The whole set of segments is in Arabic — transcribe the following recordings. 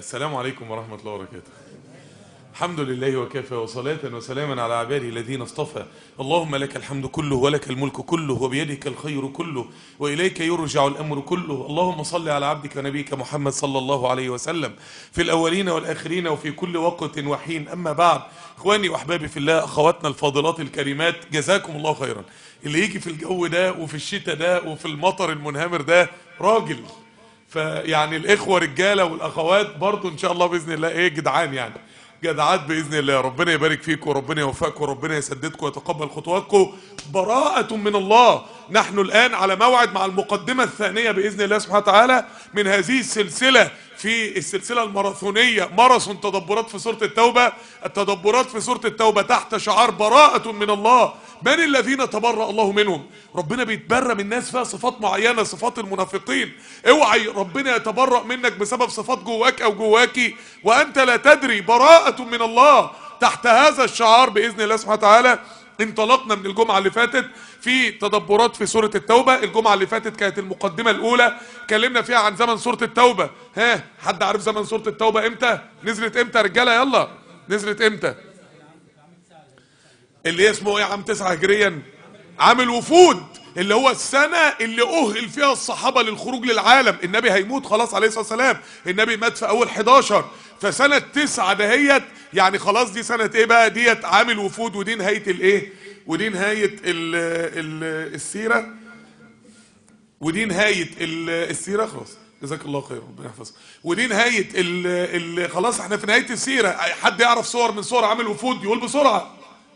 السلام عليكم ورحمة الله وبركاته. الحمد لله وكفى، وصلاة وسلاما على عباده الذين اصطفى. اللهم لك الحمد كله ولك الملك كله وبيدك الخير كله وإليك يرجع الأمر كله. اللهم صل على عبدك ونبيك محمد صلى الله عليه وسلم في الأولين والآخرين وفي كل وقت وحين. أما بعد، إخواني وأحبابي في الله، أخواتنا الفاضلات الكريمات، جزاكم الله خيرا. اللي يجي في الجو ده وفي الشتاء ده وفي المطر المنهمر ده راجل، فيعني الإخوة رجالة والأخوات برضو إن شاء الله بإذن الله إيه جدعان، يعني جدعات بإذن الله. ربنا يبارك فيكم وربنا يوفقكم وربنا يسددكم ويتقبل خطواتكم. براءة من الله. نحن الآن على موعد مع المقدمة الثانية بإذن الله سبحانه وتعالى من هذه السلسلة، في السلسلة الماراثونية ماراثون تدبرات في سورة التوبة. التدبرات في سورة التوبة تحت شعار براءة من الله. من الذين تبرأ الله منهم؟ ربنا بيتبرأ من الناس فيها صفات معينة، صفات المنافقين. اوعي ربنا يتبرأ منك بسبب صفات جواك او جواكي وانت لا تدري. براءة من الله. تحت هذا الشعار بإذن الله سبحانه وتعالى انطلقنا من الجمعة اللي فاتت في تدبرات في سورة التوبة. الجمعة اللي فاتت كانت المقدمة الأولى، اتكلمنا فيها عن زمن سورة التوبة. حد عارف زمن سورة التوبة امتى؟ نزلت امتى يا رجالة؟ يلا، نزلت امتى؟ اللي هي اسمه ايه عام 9 هجريا؟ عام الوفود، اللي هو السنة اللي أهل فيها الصحابة للخروج للعالم. النبي هيموت خلاص عليه الصلاة والسلام، النبي مات في أول 11، فسنة 9 دهيت يعني خلاص دي سنة ايه بقى؟ ديت عام الوفود، ودي نهاية الايه؟ ودي نهاية السيرة، ودي نهاية السيرة. خلاص جزاك الله خير ربنا يحفظك. ودي نهاية خلاص احنا في نهاية السيرة. حد يعرف صور من صور عام الوفود يقول بسرعة؟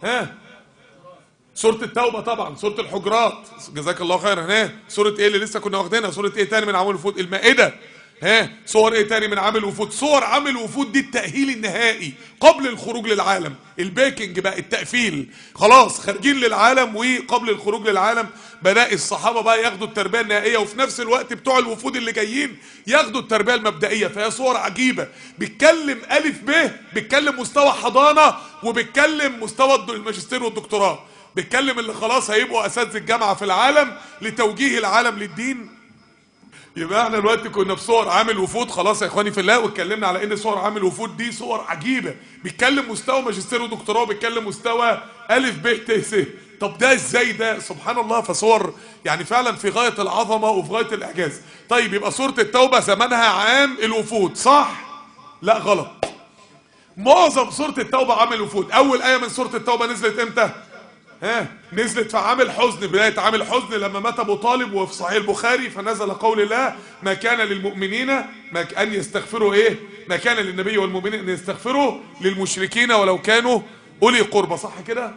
سورة التوبة طبعا، سورة الحجرات جزاك الله خير. سورة ايه اللي لسه كنا واخدينها؟ سورة ايه تاني من عام الوفود؟ المائدة. صور ايه تاني من عام الوفود؟ صور عام الوفود دي التأهيل النهائي قبل الخروج للعالم، الباكينج بقى، التقفيل. خلاص خارجين للعالم، وقبل الخروج للعالم بدأ الصحابة بقى ياخدوا التربية النهائية، وفي نفس الوقت بتوع الوفود اللي جايين ياخدوا التربية المبدئية. فهي صور عجيبة، بيتكلم ألف ب، بيتكلم مستوى حضانة، وبيتكلم مستوى الماجستير والدكتوراه، بيتكلم اللي خلاص هيبقوا اساتذه الجامعه في العالم لتوجيه العالم للدين. يبقى احنا دلوقتي كنا في صور عام الوفود خلاص يا اخواني في الله، واتكلمنا على ان صور عام الوفود دي صور عجيبه، بيتكلم مستوى ماجستير ودكتوراه، بيتكلم مستوى الف ب ت س. طب ده ازاي ده؟ سبحان الله. فصور يعني فعلا في غايه العظمه وفي غايه الاعجاز. طيب يبقى سوره التوبه زمانها عام الوفود، صح؟ لا غلط. معظم سوره التوبه عام الوفود. اول ايه من سوره التوبه نزلت امتى؟ نزلت في عام الحزن، بداية عام الحزن لما مات ابو طالب، وفي صحيح البخاري فنزل قول الله ما كان للمؤمنين ان يستغفروا ايه؟ ما كان للنبي والمؤمنين ان يستغفروا للمشركين ولو كانوا اولي قربى، صح كده؟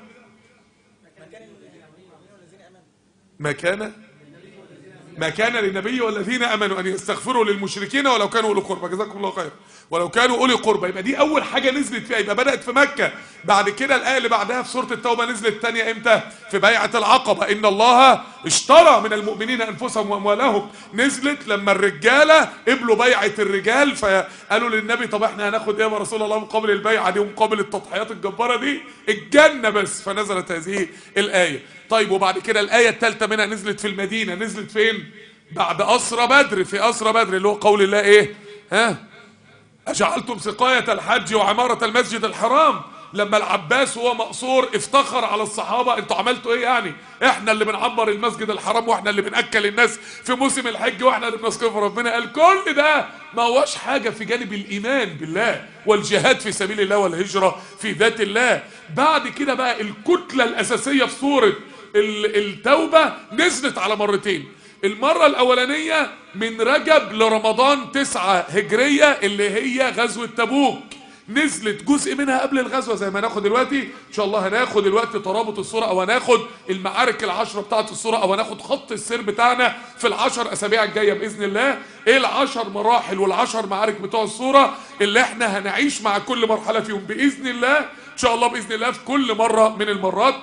ما كان للنبي والذين امنوا ان يستغفروا للمشركين ولو كانوا اولي قربى، جزاكم الله خير، ولو كانوا اولي قربى. يبقى دي اول حاجه نزلت فيها، يبقى بدات في مكه. بعد كده الايه اللي بعدها في سوره التوبه نزلت ثانيه امتى؟ في بيعه العقبه، ان الله اشترى من المؤمنين انفسهم واموالهم. نزلت لما الرجاله قبلوا بيعه الرجال، فقالوا للنبي طب احنا هناخد ايه يا رسول الله مقابل البيعه دي ومقابل التضحيات الجباره دي؟ الجنه بس. فنزلت هذه الايه. طيب وبعد كده الآية الثالثة منها نزلت في المدينة. نزلت فين؟ بعد أسرى بدر، في أسرى بدر اللي هو قول الله إيه؟ أجعلتم سقاية الحج وعمارة المسجد الحرام. لما العباس وهو مقصور افتخر على الصحابة، انتوا عملتوا ايه يعني؟ احنا اللي بنعمر المسجد الحرام، واحنا اللي بنأكل الناس في موسم الحج، واحنا اللي بنسقف. ربنا قال كل ده ما هوش حاجة في جانب الإيمان بالله والجهاد في سبيل الله والهجرة في ذات الله. بعد كده بقى الكتلة الأساسية في سورة التوبة نزلت على مرتين. المرة الأولانية من رجب لرمضان 9 هجرية اللي هي غزوة تبوك، نزلت جزء منها قبل الغزوة زي ما هناخد دلوقتي ان شاء الله. هناخد دلوقتي ترابط الصورة، او هناخد المعارك ال10 بتاعت الصورة، او هناخد خط السير بتاعنا في ال10 اسابيع الجاية باذن الله. ايه ال10 مراحل وال10 معارك بتوع الصورة اللي احنا هنعيش مع كل مرحلة فيهم باذن الله ان شاء الله، باذن الله في كل مرة من المرات.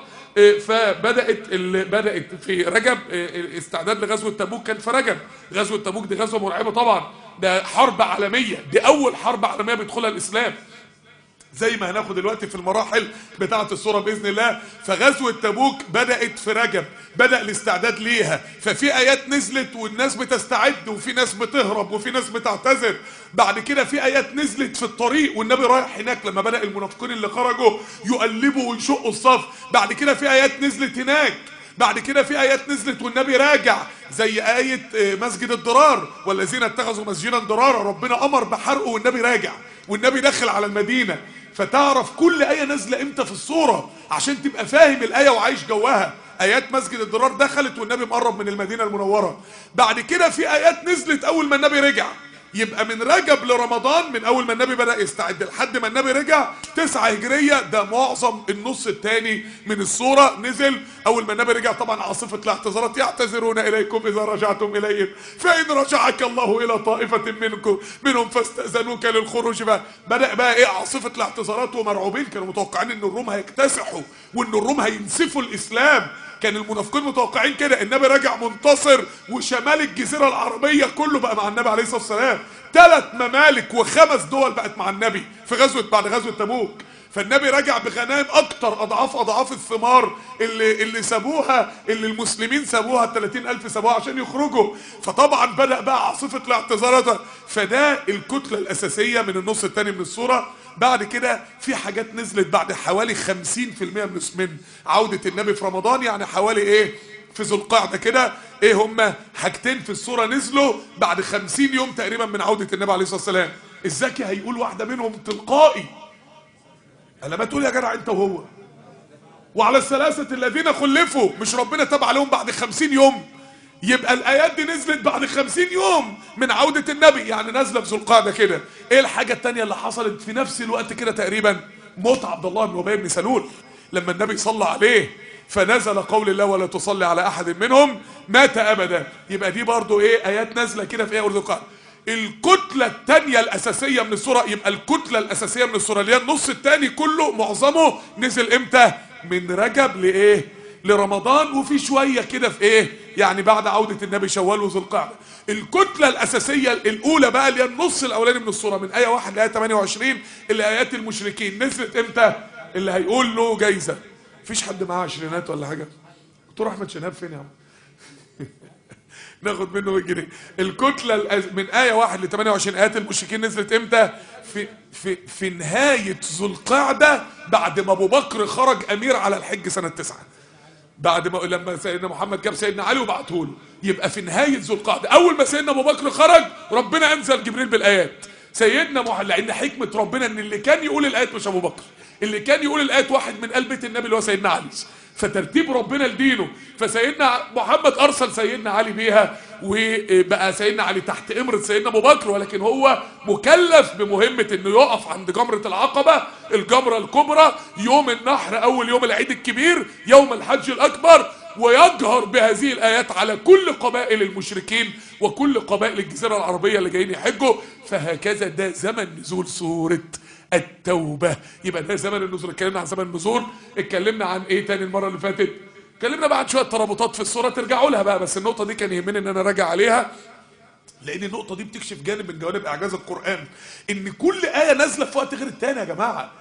بدأت في رجب. استعداد لغزوة تبوك كان في رجب. غزوة تبوك دي غزوة مرعبة طبعا، ده حرب عالمية، دي أول حرب عالمية بيدخلها الإسلام. زي ما هناخد دلوقتي في المراحل بتاعة السورة بإذن الله. فغزوة تبوك بدأت في رجب، بدأ الاستعداد ليها، ففي آيات نزلت والناس بتستعد وفي ناس بتهرب وفي ناس بتعتذر. بعد كده في آيات نزلت في الطريق والنبي رايح هناك لما بدأ المنافقين اللي خرجوا يقلبوا ويشقوا الصف. بعد كده في آيات نزلت هناك. بعد كده في آيات نزلت والنبي راجع، زي آية مسجد الضرار، والذين اتخذوا مسجدا ضرارا، ربنا أمر بحرقه والنبي راجع والنبي داخل على المدينة. فتعرف كل آية نازلة امتى في السورة عشان تبقى فاهم الآية وعايش جواها. آيات مسجد الضرار دخلت والنبي مقرب من المدينة المنورة. بعد كده في آيات نزلت أول ما النبي رجع. يبقى من رجب لرمضان، من اول ما النبي بدأ يستعد لحد ما النبي رجع 9 هجرية، ده معظم النص الثاني من السورة نزل. اول ما النبي رجع طبعا عاصفة الاعتذارات، يعتذرون اليكم اذا رجعتم اليهم فان رجعك الله الى طائفة منهم فاستأذنوك للخروج. بدأ بقى ايه عاصفة الاعتذارات، ومرعوبين كانوا متوقعين ان الروم هيكتسحوا وان الروم هينسفوا الاسلام. كان المنافقين متوقعين كده. النبي راجع منتصر وشمال الجزيرة العربية كله بقى مع النبي عليه الصلاة والسلام. 3 ممالك و5 دول بقت مع النبي في بعد غزوة تبوك. فالنبي رجع بغنائم اكتر اضعاف الثمار اللي سابوها، اللي المسلمين سابوها، 30,000 سابوها عشان يخرجوا. فطبعا بدأ بقى عاصفة الاعتذارات. فده الكتلة الاساسية من النص الثاني من السورة. بعد كده في حاجات نزلت بعد حوالي 50% من عودة النبي في رمضان، يعني حوالي ايه في ذو القعدة كده. ايه هما حاجتين في السورة نزلوا بعد 50 يوم تقريبا من عودة النبي عليه الصلاة والسلام. الزكي هيقول واحدة منهم تلقائي. انا ما تقول يا جدع انت وهو. وعلى الثلاثة الذين خلفوا، مش ربنا تاب عليهم بعد 50 يوم؟ يبقى الايات دي نزلت بعد 50 يوم من عودة النبي، يعني نازله في ذو القعده كده. ايه الحاجه الثانيه اللي حصلت في نفس الوقت كده تقريبا؟ موت عبد الله بن ابي بن سلول لما النبي صلى عليه فنزل قول الله ولا تصلي على احد منهم مات ابدا. يبقى دي برضو ايه ايات نازله كده في ايه ذو القعده. الكتله الثانيه الاساسيه من السوره، يبقى الكتله الاساسيه من السوره اللي هي النص الثاني كله معظمه نزل امتى؟ من رجب لايه؟ لرمضان، وفي شويه كده في ايه يعني بعد عوده النبي شوال وذو القعده. الكتله الاساسيه الاولى بقى اللي هي النص الاولاني من السوره من ايه 1 لايه 28 اللي ايات المشركين نزلت امتى؟ اللي هيقول له جايزه. مفيش حد معاه عشرينات ولا حاجه؟ دكتور احمد شناب فين يا عم؟ ناخد منه 100 جنيه. الكتله من ايه 1 ل 28 ايات المشركين نزلت امتى؟ في نهايه ذو القعده، بعد ما ابو بكر خرج امير على الحج سنه 9، بعد ما لما سيدنا محمد جاب سيدنا علي وبعته له. يبقى في نهايه ذو القعده اول ما سيدنا ابو بكر خرج ربنا انزل جبريل بالايات. سيدنا لان حكمه ربنا ان اللي كان يقول الايات مش ابو بكر، اللي كان يقول الايات واحد من قلب بيت النبي اللي هو سيدنا علي. فترتيب ربنا لدينه، فسيدنا محمد ارسل سيدنا علي بيها، وبقى سيدنا علي تحت امرة سيدنا ابو بكر، ولكن هو مكلف بمهمة انه يقف عند جمرة العقبة، الجمرة الكبرى، يوم النحر اول يوم العيد الكبير يوم الحج الاكبر، ويجهر بهذه الايات على كل قبائل المشركين وكل قبائل الجزيرة العربية اللي جايين يحجوا. فهكذا ده زمن نزول سورة التوبة. يبقى ده زمن النزول. اتكلمنا عن زمن النزول، اتكلمنا عن ايه تاني المرة اللي فاتت؟ اتكلمنا بقى عن شوية ترابطات في السورة ترجعوا لها بقى، بس النقطة دي كان يهمني ان انا راجع عليها، لان النقطة دي بتكشف جانب من جوانب اعجاز القرآن، ان كل آية نازلة في وقت غير التاني يا جماعة،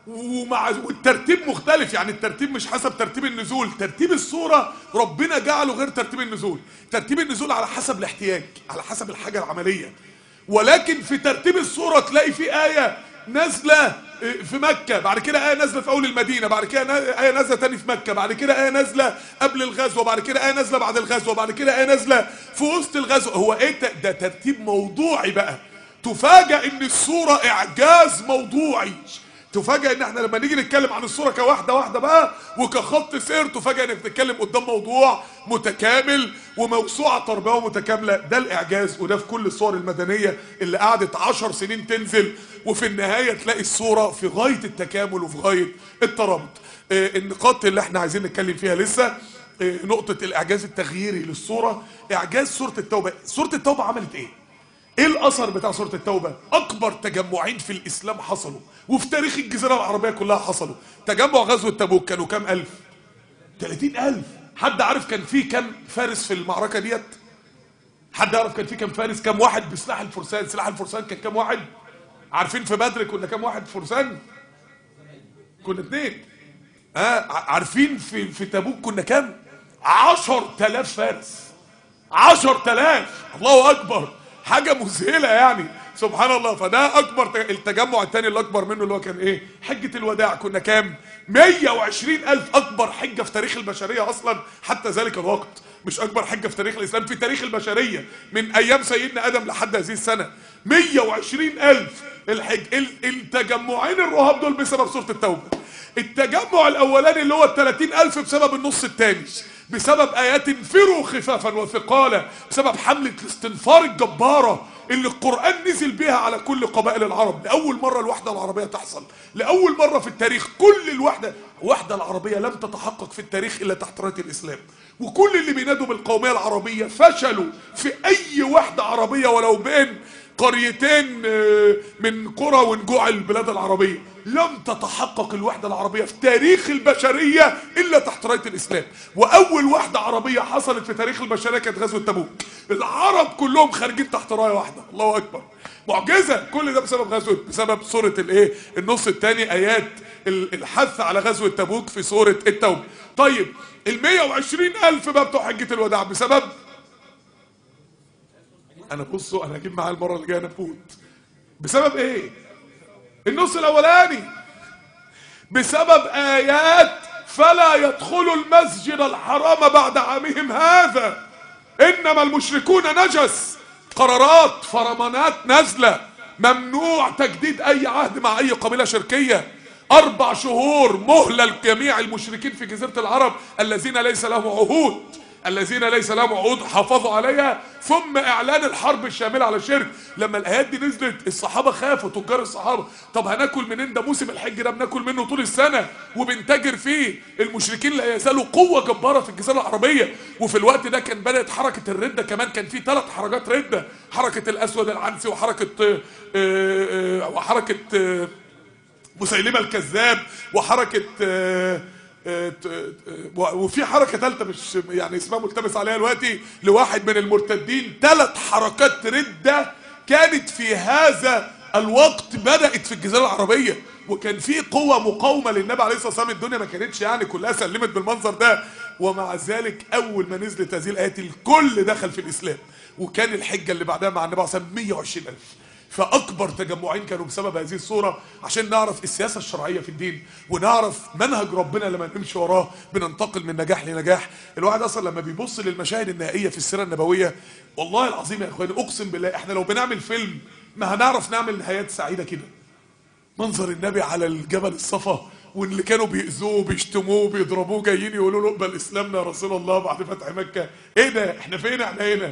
والترتيب مختلف. يعني الترتيب مش حسب ترتيب النزول، ترتيب السورة ربنا جعله غير ترتيب النزول. ترتيب النزول على حسب الاحتياج، على حسب الحاجة العملية. ولكن في ترتيب السورة تلاقي في آية نازلة في مكة، بعد كده آية نازلة في أول المدينة، بعد كده آية نازلة تاني في مكة، بعد كده آية نازلة قبل الغزوة، بعد كده آية نازلة بعد الغزوة، بعد كده آية نازلة في وسط الغزوة. هو ايه ده؟ ترتيب موضوعي بقى. تفاجأ ان السورة اعجاز موضوعي. تفاجأ ان احنا لما نيجي نتكلم عن السورة كواحدة واحدة بقى وكخط سير، تفاجأ انك بتتكلم قدام موضوع متكامل وموسوعة تربوية متكاملة. ده الاعجاز، وده في كل الصور المدنية اللي قعدت 10 سنين تنزل، وفي النهاية تلاقي السورة في غاية التكامل وفي غاية الترابط. النقاط اللي احنا عايزين نتكلم فيها لسه، نقطة الاعجاز التغييري للسورة، اعجاز سورة التوبة. سورة التوبة عملت ايه؟ ايه الاثر بتاع سورة التوبة؟ اكبر تجمعين في الاسلام حصلوا وفي تاريخ الجزيرة العربية كلها حصلوا. تجمع غزوة تبوك كانوا كام الف؟ 30,000. حد عارف كان فيه كام فارس في المعركة ديت؟ حد عارف كان فيه كام فارس؟ كام واحد بسلاح الفرسان؟ سلاح الفرسان كان كام واحد؟ عارفين في بدر كنا كام واحد فرسان؟ كنا 2. عارفين في تبوك كنا كام؟ 10,000 فارس. 10,000. الله اكبر، حاجه مذهله يعني، سبحان الله. فده اكبر التجمع. الثاني اللي اكبر منه اللي هو كان ايه؟ حجه الوداع. كنا كام؟ 120,000. اكبر حجه في تاريخ البشريه اصلا حتى ذلك الوقت، مش اكبر حجه في تاريخ الاسلام، في تاريخ البشريه من ايام سيدنا ادم لحد هذه السنه. 120,000 الحج. التجمعين الرهاب دول بسبب سوره التوبه. التجمع الاولاني اللي هو 30,000 بسبب النص الثاني، بسبب ايات انفروا خفافا وثقالا، بسبب حمله الاستنفار الجباره اللي القرآن نزل بيها على كل قبائل العرب. لأول مرة الوحدة العربية تحصل، لأول مرة في التاريخ. كل الوحدة العربية لم تتحقق في التاريخ إلا تحت راية الإسلام. وكل اللي بينادوا بالقومية العربية فشلوا في أي وحدة عربية ولو بين قريتين من قرى ونجوع البلاد العربية. لم تتحقق الوحدة العربية في تاريخ البشرية إلا تحت راية الإسلام. وأول وحدة عربية حصلت في تاريخ البشرية كانت غزوة تبوك. العرب كلهم خارجين تحت راية واحدة. الله أكبر، معجزة. كل ده بسبب سورة الإيه؟ النص الثاني، آيات الحث على غزوة تبوك في سورة التوبة. طيب 120,000 بقى بتوع حجة الوداع بسبب، أنا بصوا أنا هجيب معايا المرة اللي جاية نفوت. بسبب إيه؟ النص الاولاني بسبب ايات فلا يدخلوا المسجد الحرام بعد عامهم هذا انما المشركون نجس. قرارات فرمانات نازله، ممنوع تجديد اي عهد مع اي قبيله شركيه. 4 شهور مهله لجميع المشركين في جزيره العرب الذين ليس لهم عهود حافظوا عليها. ثم اعلان الحرب الشامله على الشرك. لما الايات دي نزلت الصحابه خافوا، تجار الصحابه، طب هناكل منين؟ ده موسم الحج ده بناكل منه طول السنه وبنتاجر فيه. المشركين لا يزالوا قوه جباره في الجزيره العربيه. وفي الوقت ده كان بدات حركه الرده كمان. كان في 3 حركات رده، حركه الاسود العنسي وحركه مسيلمة الكذاب وحركه وفي حركه ثالثه مش يعني اسمها ملتبس عليها دلوقتي لواحد من المرتدين. 3 حركات رده كانت في هذا الوقت بدات في الجزيره العربيه. وكان في قوه مقاومه للنبي عليه الصلاه والسلام. الدنيا ما كانتش يعني كلها سلمت بالمنظر ده. ومع ذلك اول ما نزلت هذه الايات الكل دخل في الاسلام. وكان الحجه اللي بعدها مع النبي عليه الصلاه والسلام 120,000. فأكبر تجمعين كانوا بسبب هذه الصورة، عشان نعرف السياسة الشرعية في الدين ونعرف منهج ربنا لما نمشي وراه بننتقل من نجاح لنجاح. الواحد أصلا لما بيبص للمشاهد النهائية في السيرة النبوية، والله العظيم يا إخواني أقسم بالله إحنا لو بنعمل فيلم ما هنعرف نعمل نهايات سعيدة كده. منظر النبي على الجبل الصفا واللي كانوا بيأذوه وبيشتموه وبيضربوه جايين يقولوا له اقبل إسلامنا يا رسول الله بعد فتح مكة. إيه ده؟ إحنا فين؟ إحنا هنا.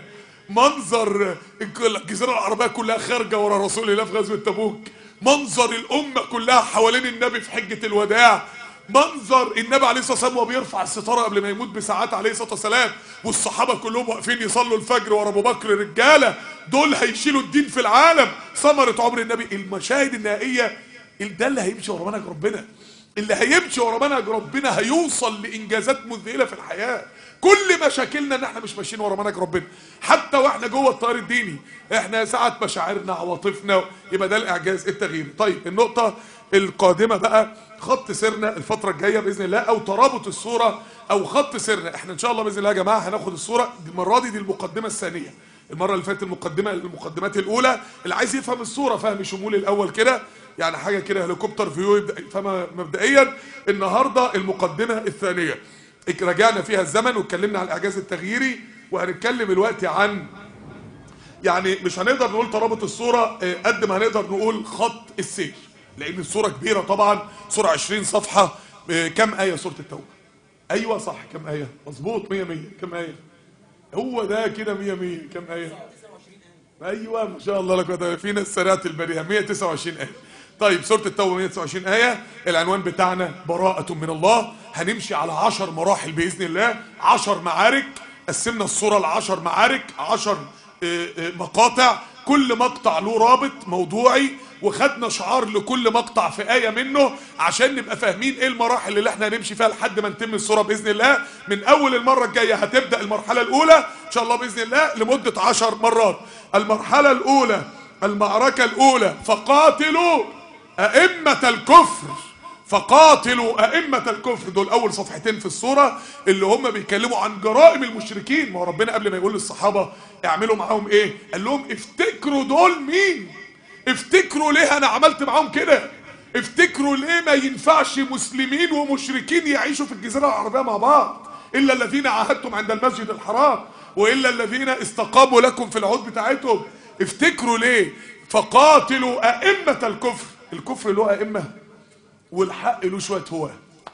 منظر الجزيرة العربية كلها خارجة ورا رسول الله في غزوة تبوك. منظر الأمة كلها حوالين النبي في حجة الوداع. منظر النبي عليه الصلاة والسلام وهو بيرفع الستارة قبل ما يموت بساعات عليه الصلاة والسلام، والصحابة كلهم واقفين يصلوا الفجر ورا أبو بكر. رجالة دول هيشيلوا الدين في العالم، ثمرة عمر النبي. المشاهد النهائية ده اللي هيمشي ورا منهج ربنا. اللي هيمشي ورا منهج ربنا هيوصل لإنجازات مذهلة في الحياة. كل مشاكلنا ان احنا مش ماشيين ورا منهج ربنا. حتى واحنا جوه التيار الديني احنا ساعات مشاعرنا عواطفنا، يبقى ده الاعجاز التغييري. طيب النقطه القادمه بقى خط سيرنا الفتره الجايه باذن الله، او ترابط الصوره او خط سيرنا. احنا ان شاء الله باذن الله يا جماعه هناخد الصوره المره دي المقدمه الثانيه. المره اللي فاتت المقدمات الاولى. اللي عايز يفهم الصوره فهم شمولي الاول كده، يعني حاجه كده هليكوبتر فيو يبدا يفهمها مبدئيا. النهارده المقدمه الثانيه رجعنا فيها الزمن واتكلمنا عن الاعجاز التغييري. وهنتكلم دلوقتي عن، يعني مش هنقدر نقول ترابط الصوره قد ما هنقدر نقول خط السير، لان الصوره كبيره طبعا. صوره 20 صفحه. كم ايه سوره التوبه؟ ايوه صح، كم ايه؟ مظبوط 100 100. كم ايه؟ هو ده كده 100 100. كم ايه؟ ايوه ما شاء الله لك، في ناس سريعه البديهه. 129 ايه. طيب سورة التوبة 129 آية. العنوان بتاعنا براءة من الله. هنمشي على 10 مراحل بإذن الله، 10 معارك. قسمنا الصورة ل10 معارك، 10 مقاطع، كل مقطع له رابط موضوعي، وخدنا شعار لكل مقطع في آية منه عشان نبقى فاهمين ايه المراحل اللي احنا هنمشي فيها لحد ما نتم الصورة بإذن الله. من أول المرة الجاية هتبدأ المرحلة الأولى إن شاء الله بإذن الله لمدة 10 مرات. المرحلة الأولى، المعركة الأولى، فقاتلوا أئمة الكفر فقاتلوا ائمه الكفر. دول اول صفحتين في السوره اللي هم بيتكلموا عن جرائم المشركين. ما هو ربنا قبل ما يقول للصحابه اعملوا معاهم ايه قال لهم افتكروا دول مين، افتكروا ليه انا عملت معاهم كده، افتكروا ليه ما ينفعش مسلمين ومشركين يعيشوا في الجزيره العربيه مع بعض الا الذين عاهدتم عند المسجد الحرام والا الذين استقاموا لكم في العهود بتاعتهم. افتكروا ليه. فقاتلوا ائمه الكفر. الكفر له ائمه والحق له شويه هواه،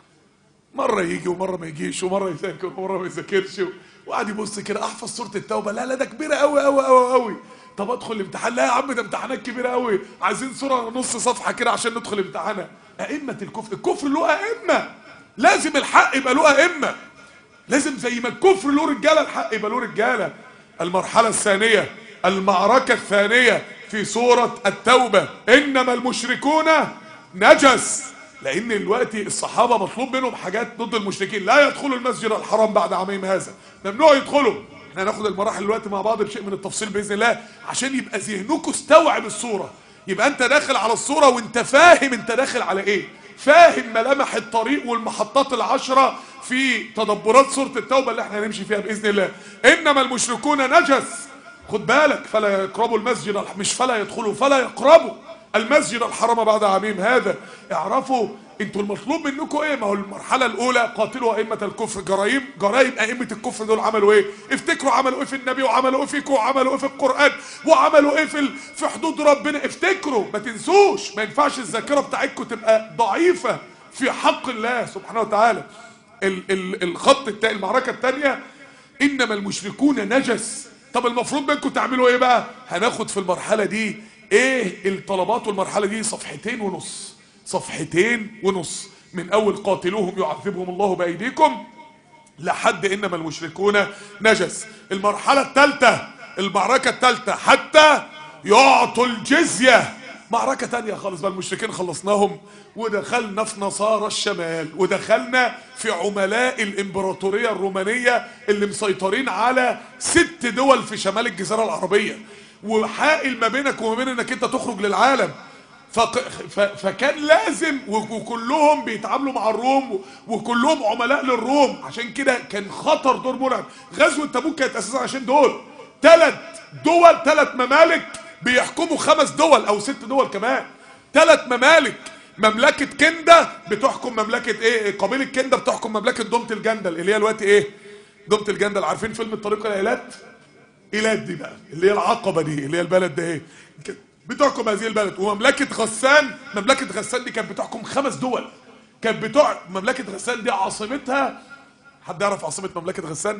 مره يجي ومره ما يجيش ومره يذاكر ومره ما يذاكرش وقعد يبص كده احفظ سوره التوبه، لا لا ده كبيره قوي قوي قوي قوي. طب ادخل الامتحان، لا يا عم ده امتحانات كبيره قوي، عايزين سوره نص صفحه كده عشان ندخل امتحانها. ائمه الكفر. الكفر له ائمه، لازم الحق يبقى له ائمه، لازم زي ما الكفر له رجاله الحق يبقى له رجاله. المرحله الثانيه، المعركه الثانيه في سوره التوبه، انما المشركون نجس. لان دلوقتي الصحابه مطلوب منهم حاجات ضد المشركين، لا يدخلوا المسجد الحرام بعد عامهم هذا، ممنوع يدخلوا. احنا هناخد المراحل دلوقتي مع بعض بشيء من التفصيل باذن الله عشان يبقى ذهنكم استوعب الصوره، يبقى انت داخل على الصوره وانت فاهم انت داخل على ايه، فاهم ملامح الطريق والمحطات العشره في تدبرات سوره التوبه اللي احنا هنمشي فيها باذن الله. انما المشركون نجس، خد بالك، فلا يقربوا المسجد، مش فلا يدخلوا، فلا يقربوا المسجد الحرام بعد عامهم هذا. اعرفوا انتوا المطلوب منكم ايه. ما هو المرحله الاولى قاتلوا ائمه الكفر، جرايم ائمه الكفر دول عملوا ايه؟ افتكروا عملوا ايه في النبي، وعملوا ايه فيكم، وعملوا ايه في القران، وعملوا ايه في حدود ربنا. افتكروا، ما تنسوش، ما ينفعش الذاكره بتاعتكم تبقى ضعيفه في حق الله سبحانه وتعالى. الخط الثاني، المعركه الثانيه، انما المشركون نجس. طب المفروض منكم تعملوا ايه بقى؟ هناخد في المرحله دي ايه الطلبات. والمرحله دي صفحتين ونص، صفحتين ونص، من اول قاتلوهم يعذبهم الله بايديكم لحد انما المشركون نجس. المرحله الثالثه، المعركه الثالثه، حتى يعطوا الجزيه. معركه ثانيه خالص بقى، المشركين خلصناهم ودخلنا في نصارى الشمال، ودخلنا في عملاء الامبراطوريه الرومانيه اللي مسيطرين على 6 دول في شمال الجزيره العربيه، وحائل ما بينك وما بين انك انت تخرج للعالم. فكان لازم، وكلهم بيتعاملوا مع الروم وكلهم عملاء للروم، عشان كده كان خطر دور مرعب. غزوة تبوك كانت اساسا عشان دول 3 دول، 3 ممالك بيحكموا 5 دول او 6 دول كمان. 3 ممالك، مملكة كندا بتحكم مملكة ايه، قبيلة كندا بتحكم مملكة دومة الجندل اللي هي دلوقتي ايه، دومة الجندل. عارفين فيلم الطريق الى ايلات؟ ايلات دي بقى اللي هي العقبة دي، اللي هي البلد ده ايه، بتحكم هذه البلد. ومملكة غسان، مملكة غسان دي كانت بتحكم 5 دول. كانت مملكة غسان دي عاصمتها، حد يعرف عاصمة مملكة غسان؟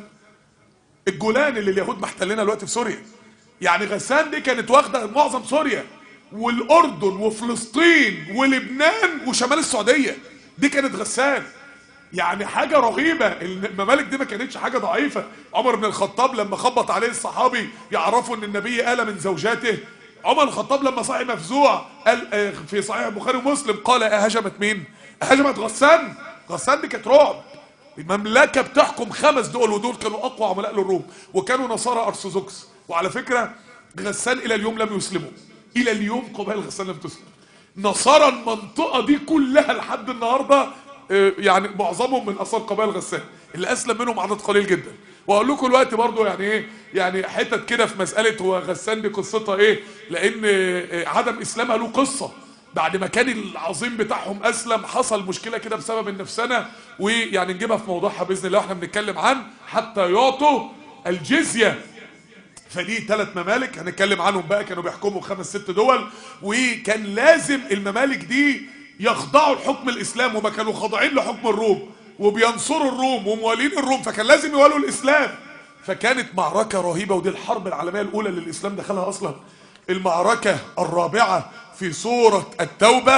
الجولان اللي اليهود محتلينها دلوقتي في سوريا. يعني غسان دي كانت واخدة معظم سوريا والأردن وفلسطين ولبنان وشمال السعودية، دي كانت غسان. يعني حاجة رهيبة. الممالك دي ما كانتش حاجة ضعيفة. عمر بن الخطاب لما خبط عليه الصحابي يعرفوا ان النبي قال من زوجاته، عمر الخطاب لما صحي مفزوع قال في صحيح البخاري ومسلم، قال هجمت مين؟ هجمت غسان. غسان دي كانت رعب. المملكه بتحكم 5 دول، ودول كانوا اقوى عملاء للروم، وكانوا نصارى ارثوذكس. وعلى فكره غسان الى اليوم لم يسلموا، الى اليوم قبائل غسان لم تسلم. نصارى المنطقه دي كلها لحد النهارده يعني معظمهم من اصل قبائل غسان، اللي اسلم منهم عدد قليل جدا. واقول لكم الوقت برضو يعني ايه، يعني حتت كده في مساله هو غسان دي قصتها ايه، لان عدم اسلامها له قصه. بعد ما كان العظيم بتاعهم اسلم حصل مشكله كده بسبب النفسنه، ويعني نجيبها في موضوعها باذن الله واحنا بنتكلم عن حتى يعطوا الجزيه. فدي 3 ممالك هنتكلم عنهم بقى، كانوا بيحكموا 5 6 دول، وكان لازم الممالك دي يخضعوا لحكم الاسلام، وما كانوا خاضعين لحكم الروم وبينصروا الروم وموالين الروم، فكان لازم يوالوا الاسلام. فكانت معركه رهيبه، ودي الحرب العالميه الاولى اللي الاسلام دخلها اصلا. المعركه الرابعه في سوره التوبه،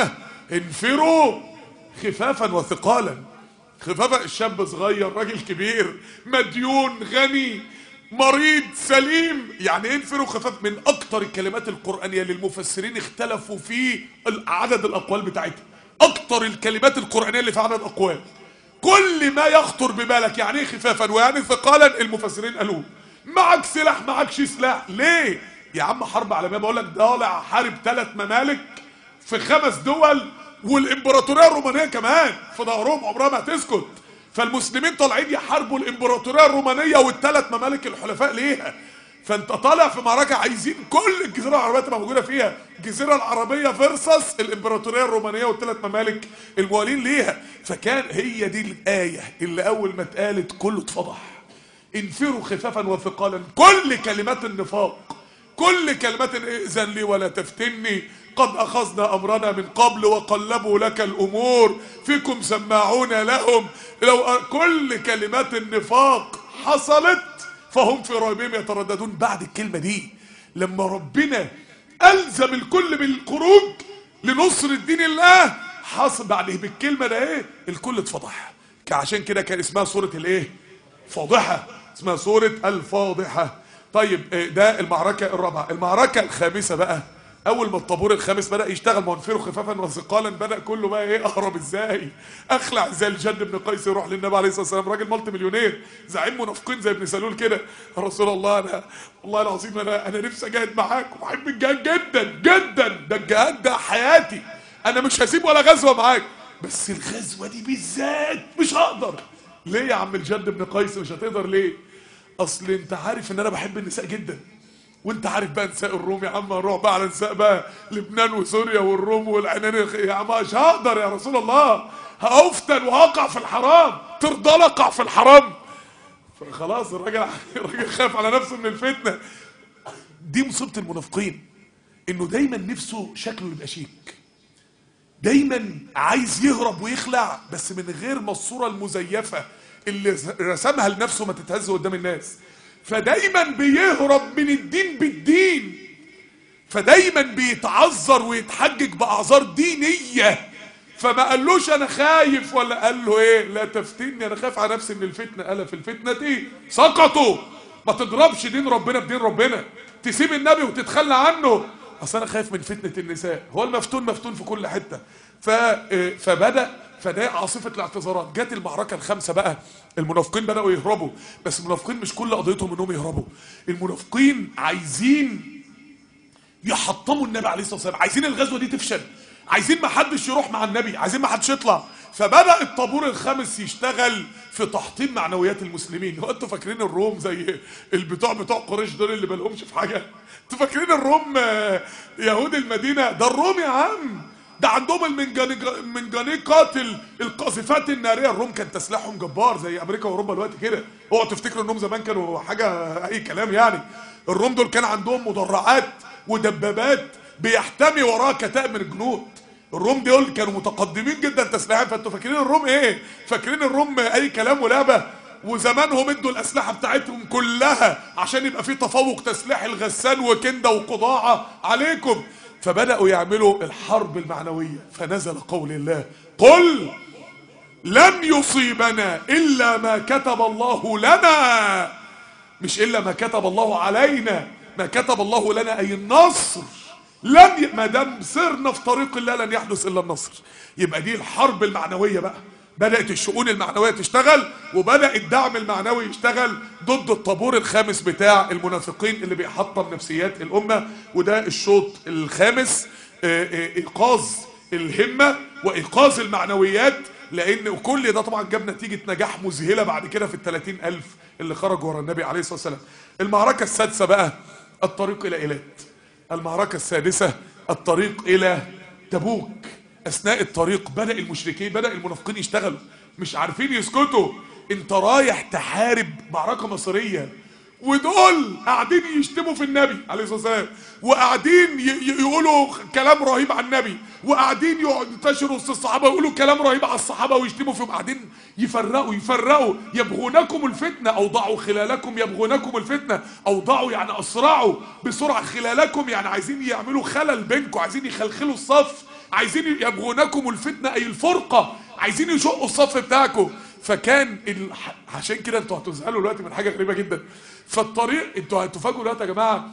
انفروا خفافا وثقالا. خفافا، الشاب صغير، راجل كبير، مديون، غني، مريض، سليم. يعني انفروا خفاف من اكتر الكلمات القرآنية اللي المفسرين اختلفوا في عدد الاقوال بتاعتها. اكتر الكلمات القرآنية اللي في عدد اقوال، كل ما يخطر ببالك يعني ايه خفافا ويعني ثقالا المفسرين قالوه. معك سلاح، معكش سلاح، ليه؟ يا عم حرب عالمية، بقول لك طالع حارب 3 ممالك في 5 دول، والامبراطوريه الرومانيه كمان في ظهرهم، عمرها ما هتسكت. فالمسلمين طالعين يحاربوا الامبراطوريه الرومانيه والثلاث ممالك الحلفاء ليها. فانت طالع في معركه عايزين كل الجزيره العربيه تبقى موجوده فيها، الجزيره العربيه فيرسس الامبراطوريه الرومانيه والثلاث ممالك الموالين ليها. فكان هي دي الايه اللي اول ما اتقالت كله اتفضح. انفروا خفافا وثقالا، كل كلمات النفاق، كل كلمات ائذن لي ولا تفتني، قد اخذنا امرنا من قبل وقلبوا لك الامور، فيكم سماعون لهم، لو كل كلمات النفاق حصلت فهم في ريبهم يترددون. بعد الكلمة دي لما ربنا ألزم الكل بالخروج لنصر الدين الله، حصل بعد بالكلمة ده ايه؟ الكل اتفضح. عشان كده كان اسمها سورة الايه؟ فاضحة، اسمها سورة الفاضحة. طيب ده المعركة الرابعة. المعركة الخامسة بقى، اول ما الطابور الخامس بدأ يشتغل، منفروا خفافا وثقالا، بدأ كله بقى ايه؟ اهرب ازاي؟ اخلع ازاي؟ الجد بن قيس يروح للنبي عليه الصلاة والسلام، راجل مالتي مليونير، زعيم منافقين زي ابن سلول كده، يا رسول الله انا والله العظيم انا نفسي اجاهد معاك وبحب الجهاد جدا جدا، ده الجهاد ده حياتي، انا مش هسيب ولا غزوة معاك، بس الغزوة دي بالذات مش هقدر. ليه يا عم الجد بن قيس مش هتقدر ليه؟ اصل انت عارف ان انا بحب النساء جدا، وانت عارف بقى نساء الروم يا عم، هنروح بقى على نساء بقى لبنان وسوريا والروم والعنان يا عم، مش هقدر يا رسول الله، هافتن وهقع في الحرام، ترضى اقع في الحرام؟ فخلاص الراجل خاف على نفسه من الفتنه. دي مصيبه المنافقين، انه دايما نفسه شكله يبقى شيك، دايما عايز يهرب ويخلع، بس من غير ما الصوره المزيفه اللي رسمها لنفسه ما تتهز قدام الناس. فدايما بيهرب من الدين بالدين، فدايما بيتعذر ويتحجج باعذار دينيه. فما قالوش انا خايف، ولا قال له ايه؟ لا تفتني، انا خايف على نفسي من الفتنه، الا في الفتنه سقطوا. ما تضربش دين ربنا بدين ربنا، تسيب النبي وتتخلى عنه، اصل انا خايف من فتنه النساء. هو المفتون مفتون في كل حته. فده عاصفه الاعتذارات. جت المعركه الخامسه بقى، المنافقين بداوا يهربوا، بس المنافقين مش كل قضيتهم انهم يهربوا، المنافقين عايزين يحطموا النبي عليه الصلاه والسلام، عايزين الغزوه دي تفشل، عايزين ما حدش يروح مع النبي، عايزين ما حدش يطلع. فبدأ الطابور الخامس يشتغل في تحطيم معنويات المسلمين. هو انتوا فاكرين الروم زي بتوع قريش دول اللي مالهمش في حاجه؟ انتوا فاكرين الروم يهود المدينه؟ ده الروم يا عم، ده عندهم المنجنيقات القاذفات الناريه. الروم كان تسليحهم جبار زي امريكا واوروبا دلوقتي كده. اوعوا تفتكروا انهم زمان كانوا حاجه اي كلام يعني. الروم دول كان عندهم مدرعات ودبابات بيحتمي وراها كتائب من الجنود. الروم دول كانوا متقدمين جدا تسليحيا. فانتوا فاكرين الروم ايه؟ فاكرين الروم اي كلام ولعبه؟ وزمانهم ادوا الاسلحه بتاعتهم كلها عشان يبقى في تفوق تسليحي الغسان وكنده وقضاعه عليكم. فبداوا يعملوا الحرب المعنويه. فنزل قول الله: قل لن يصيبنا الا ما كتب الله لنا، مش الا ما كتب الله علينا، ما كتب الله لنا اي النصر. ما دام سرنا في طريق الله لن يحدث الا النصر. يبقى دي الحرب المعنويه بقى، بدات الشؤون المعنويه تشتغل، وبدا الدعم المعنوي يشتغل ضد الطابور الخامس بتاع المنافقين اللي بيحطم نفسيات الامه. وده الشوط الخامس، ايقاظ الهمه وايقاظ المعنويات. لان كل ده طبعا جاب نتيجه نجاح مذهله بعد كده في ال30,000 اللي خرجوا ورا النبي عليه الصلاه والسلام. المعركه السادسه بقى، الطريق الى ايلات. المعركة السادسة، الطريق إلى تبوك. أثناء الطريق بدأ المشركين، بدأ المنافقين يشتغلوا، مش عارفين يسكتوا. أنت رايح تحارب معركة مصيرية، ودول قاعدين يشتموا في النبي عليه الصلاة والسلام، وقاعدين يقولوا كلام رهيب عن النبي، وقاعدين ينتشروا وسط الصحابة ويقولوا كلام رهيب على الصحابة ويشتموا فيهم، قاعدين يفرقوا. يبغونكم الفتنة أوضعوا خلالكم، يبغونكم الفتنة أوضعوا يعني أسرعوا بسرعة، خلالكم يعني عايزين يعملوا خلل بينكم، عايزين يخلخلوا الصف، عايزين يبغونكم الفتنة أي الفرقة، عايزين يشقوا الصف بتاعكم. فكان عشان كده انتوا هتزعلوا دلوقتي من حاجة غريبة جدا. فالطريق انتوا هتفاجئوا دلوقتي يا جماعة،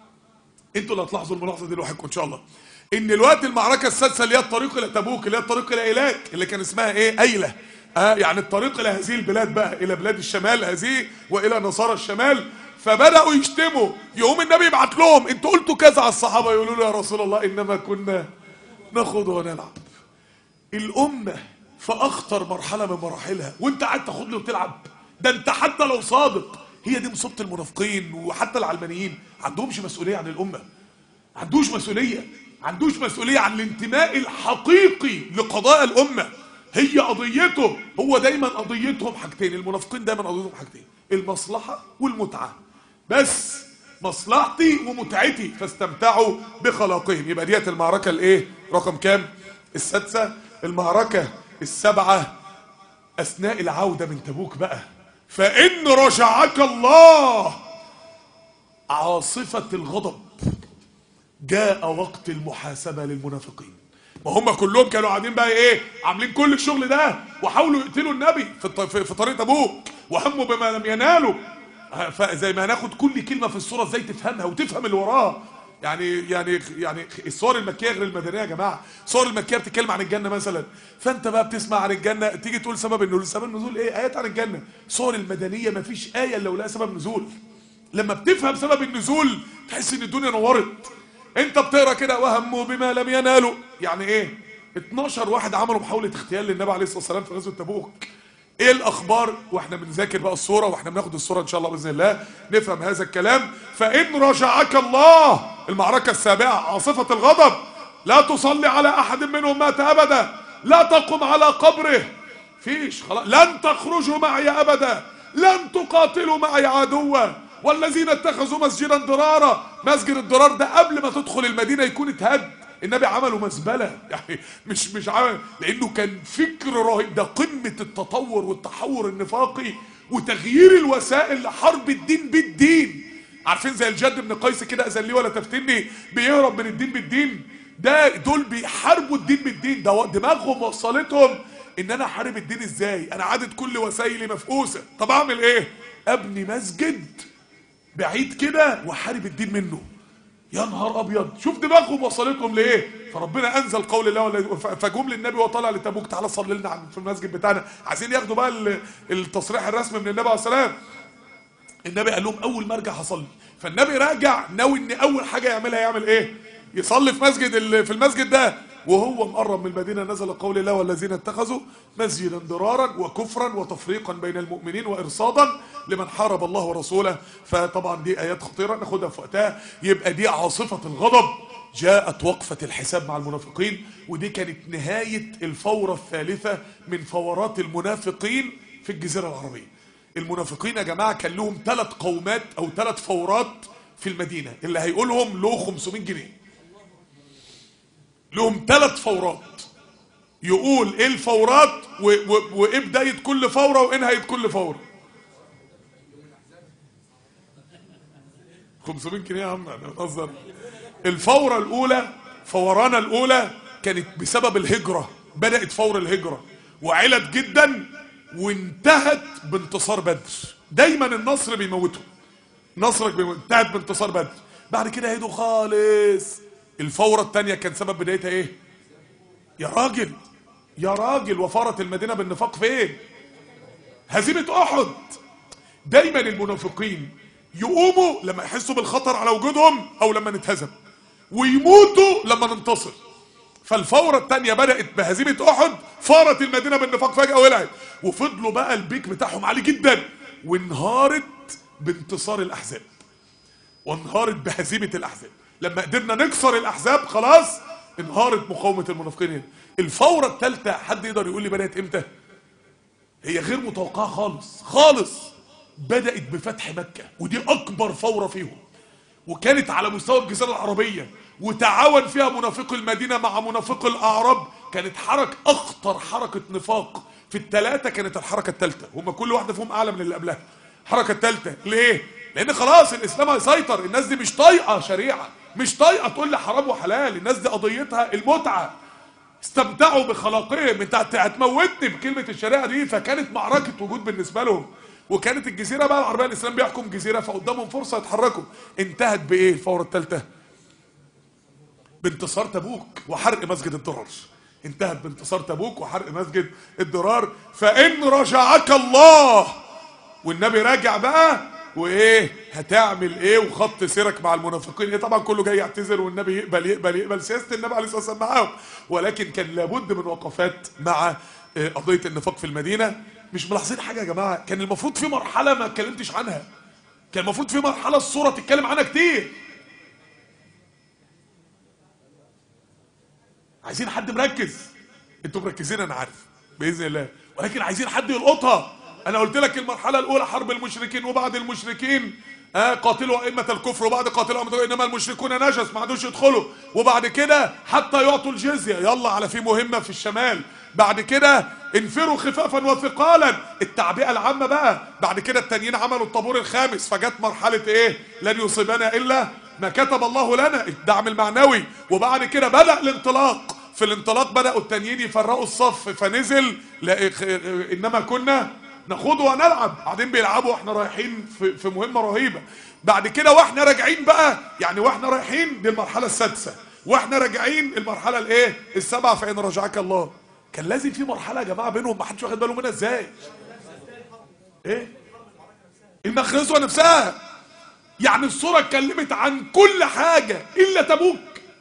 انتوا اللي هتلاحظوا الملاحظة دي لوحدكم ان شاء الله، ان الوقت المعركة السادسة اللي هي الطريق الى تبوك، اللي هي الطريق الى ايلات، اللي كان اسمها ايه؟ ايلة. يعني الطريق الى هذه البلاد بقى، الى بلاد الشمال هذه والى نصارى الشمال. فبدأوا يشتموا، يقوم النبي يبعت لهم: انتوا قلتوا كذا على الصحابة. يقولوا له: يا رسول الله انما كنا نخوض ونلعب. الامه في اخطر مرحله من مراحلها وانت قاعد تاخد له وتلعب. ده انت حتى لو صادق، هي دي مصيبه المنافقين وحتى العلمانيين، ما عندهمش مسؤوليه عن الامه، ما عندوش مسؤوليه عن الانتماء الحقيقي لقضايا الامه. هي قضيته، هو دايما قضيتهم حاجتين، المنافقين دايما قضيتهم حاجتين، المصلحه والمتعه، بس مصلحتي ومتعتي، فاستمتعوا بخلاقهم. يبقى ديت المعركه الايه، رقم كام؟ السادسه. المعركه السابعه اثناء العوده من تبوك بقى، فان رجعك الله عاصفه الغضب، جاء وقت المحاسبه للمنافقين. ما هم كلهم كانوا قاعدين بقى ايه، عاملين كل الشغل ده وحاولوا يقتلوا النبي في طريق تبوك وهموا بما لم ينالوا. فزي ما هناخد كل كلمه في الصوره ازاي تفهمها وتفهم اللي وراها. يعني الصور المكيه غير المدنيه يا جماعه. الصور المكيه بتتكلم عن الجنه مثلا، فانت بقى بتسمع عن الجنه تيجي تقول سبب النزول. سبب النزول ايه؟ ايات عن الجنه. الصور المدنيه ما فيش ايه الا ولها سبب نزول. لما بتفهم سبب النزول تحس ان الدنيا نورت. انت بتقرا كده وهموا بما لم ينالوا، يعني ايه؟ 12 واحد عملوا محاوله اغتيال للنبي عليه الصلاه والسلام في غزوه تبوك. ايه الاخبار؟ واحنا بنذاكر بقى الصوره واحنا بناخد الصوره ان شاء الله باذن الله نفهم هذا الكلام. فان رجعك الله، المعركه السابعه عاصفه الغضب، لا تصلي على احد منهم مات ابدا، لا تقم على قبره، فيش خلاص، لن تخرجوا معي ابدا، لن تقاتلوا معي عدوا، والذين اتخذوا مسجدا ضرارا. مسجد الضرار ده قبل ما تدخل المدينه يكون اتهد، النبي عمله مزبله، يعني مش عمل، لانه كان فكر رهيب. ده قمه التطور والتحور النفاقي وتغيير الوسائل لحرب الدين بالدين. عارفين زي الجد بن قيس كده، اذن لي ولا تفتني، بيهرب من الدين بالدين. دول بيحاربوا الدين بالدين، ده دماغهم وصلتهم ان انا احارب الدين ازاي؟ انا عادت كل وسائلي مفقوسه، طب اعمل ايه؟ ابني مسجد بعيد كده واحارب الدين منه. يا نهار ابيض، شوف دماغهم وصلتهم لايه. فربنا انزل قول الله فجم للنبي وطلع لتبوك، تعالى صلي لنا في المسجد بتاعنا. عايزين ياخدوا بقى التصريح الرسمي من النبي عليه السلام. النبي قال لهم اول ما ارجع هصلي. فالنبي راجع ناوي ان اول حاجه يعملها يعمل ايه؟ يصلي في المسجد ده. وهو مقرب من المدينه نزل قول الله والذين اتخذوا مسجدا ضرارا وكفرا وتفريقا بين المؤمنين وارصادا لمن حارب الله ورسوله. فطبعا دي ايات خطيره ناخدها في وقتها. يبقى دي عاصفه الغضب، جاءت وقفه الحساب مع المنافقين. ودي كانت نهايه الفوره الثالثه من فورات المنافقين في الجزيره العربيه. المنافقين يا جماعه كان لهم 3 قومات او 3 فورات في المدينه، اللي هيقولهم له 500 جنيه. لهم 3 فورات، يقول ايه الفورات وايه بدايه كل فوره وايه نهايه كل فوره. 500 جنيه يا عم، انا بهزر. الفوره الاولى، فورانا الاولى، كانت بسبب الهجره. بدات فور الهجره وعلت جدا وانتهت بانتصار بدر. دايما النصر بيموته، نصرك انتهت بانتصار بدر. بعد كده هيدوا خالص. الفورة الثانية كان سبب بدايتها ايه؟ يا راجل وفارت المدينة بالنفاق فين؟ هزيمة احد. دايما المنافقين يقوموا لما يحسوا بالخطر على وجودهم او لما نتهزم، ويموتوا لما ننتصر. فالفورة الثانية بدأت بهزيمة احد، فارت المدينة بالنفاق فجأة ولعت، وفضلوا بقى البيك بتاعهم عالي جدا، وانهارت بانتصار الاحزاب، وانهارت بهزيمة الاحزاب. لما قدرنا نكسر الاحزاب خلاص انهارت مقاومه المنافقين هنا. الفوره الثالثه حد يقدر يقول لي بدات امتى؟ هي غير متوقعه خالص. بدات بفتح مكه، ودي اكبر فوره فيهم، وكانت على مستوى الجزيره العربيه، وتعاون فيها منافق المدينه مع منافق الاعراب. كانت اخطر حركه نفاق في الثلاثه. كانت الحركه الثالثه، هم كل واحده فيهم اعلى من اللي قبلها. الحركه الثالثه ليه؟ لان خلاص الاسلام هيسيطر. الناس دي مش طايقه شريعه، مش طايقه تقول لي حرام وحلال. الناس دي قضيتها المتعه، استمتعوا بخلاقهم. انت هتموتني بكلمه الشريعه دي. فكانت معركه وجود بالنسبه لهم. وكانت الجزيره بقى العربيه، الاسلام بيحكم جزيره، فقدامهم فرصه يتحركوا. انتهت بايه الفوره الثالثه؟ بانتصار تبوك وحرق مسجد الضرار. انتهت بانتصار تبوك وحرق مسجد الضرار. فان رجعك الله، والنبي راجع بقى وايه هتعمل ايه وخط سيرك مع المنافقين ايه. طبعا كله جاي يعتذر والنبي يقبل سياسه النبي عليه الصلاه والسلام معاهم، ولكن كان لابد من وقفات مع قضيه النفاق في المدينه. مش ملاحظين حاجه يا جماعه؟ كان المفروض في مرحله ما اتكلمتش عنها، كان المفروض في مرحله الصوره تتكلم عنها كتير. عايزين حد مركز، انتوا مركزين انا عارف باذن الله، ولكن عايزين حد يلقطها. انا قلت لك المرحله الاولى حرب المشركين، وبعد المشركين قاتلوا ائمه الكفر، وبعد قاتلوا ائمه انما المشركون نجس ما عادوش يدخلوا، وبعد كده حتى يعطوا الجزيه، يلا على في مهمه في الشمال، بعد كده انفروا خفافا وثقالا، التعبئه العامه بقى، بعد كده التانيين عملوا الطابور الخامس، فجت مرحله ايه؟ لن يصيبنا الا ما كتب الله لنا، الدعم المعنوي، وبعد كده بدأ الانطلاق. في الانطلاق بدأوا التانيين يفرقوا الصف، فنزل انما كنا نخوض ونلعب، بعدين بيلعبوا واحنا رايحين في مهمه رهيبه. بعد كده واحنا راجعين بقى، يعني واحنا رايحين دي المرحله السادسه، واحنا راجعين المرحله الايه؟ السابعه، فان رجعك الله. كان لازم في مرحله يا جماعه بينهم ما حدش واخد باله منها. ازاي؟ ايه؟ الغزوه نفسها، يعني الصوره اتكلمت عن كل حاجه الا تبوك.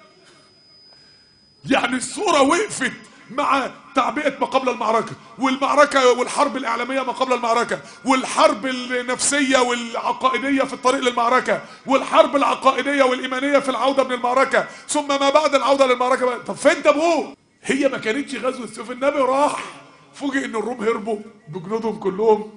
يعني الصوره وقفت مع تعبئه ما قبل المعركه، والمعركه والحرب الاعلاميه ما قبل المعركه، والحرب النفسيه والعقائديه في الطريق للمعركه، والحرب العقائديه والايمانيه في العوده من المعركه، ثم ما بعد العوده للمعركه. طب فين تبوك؟ هي ما كانتش غزوه سيف، النبي راح فوجئ ان الروم هربوا بجنودهم كلهم،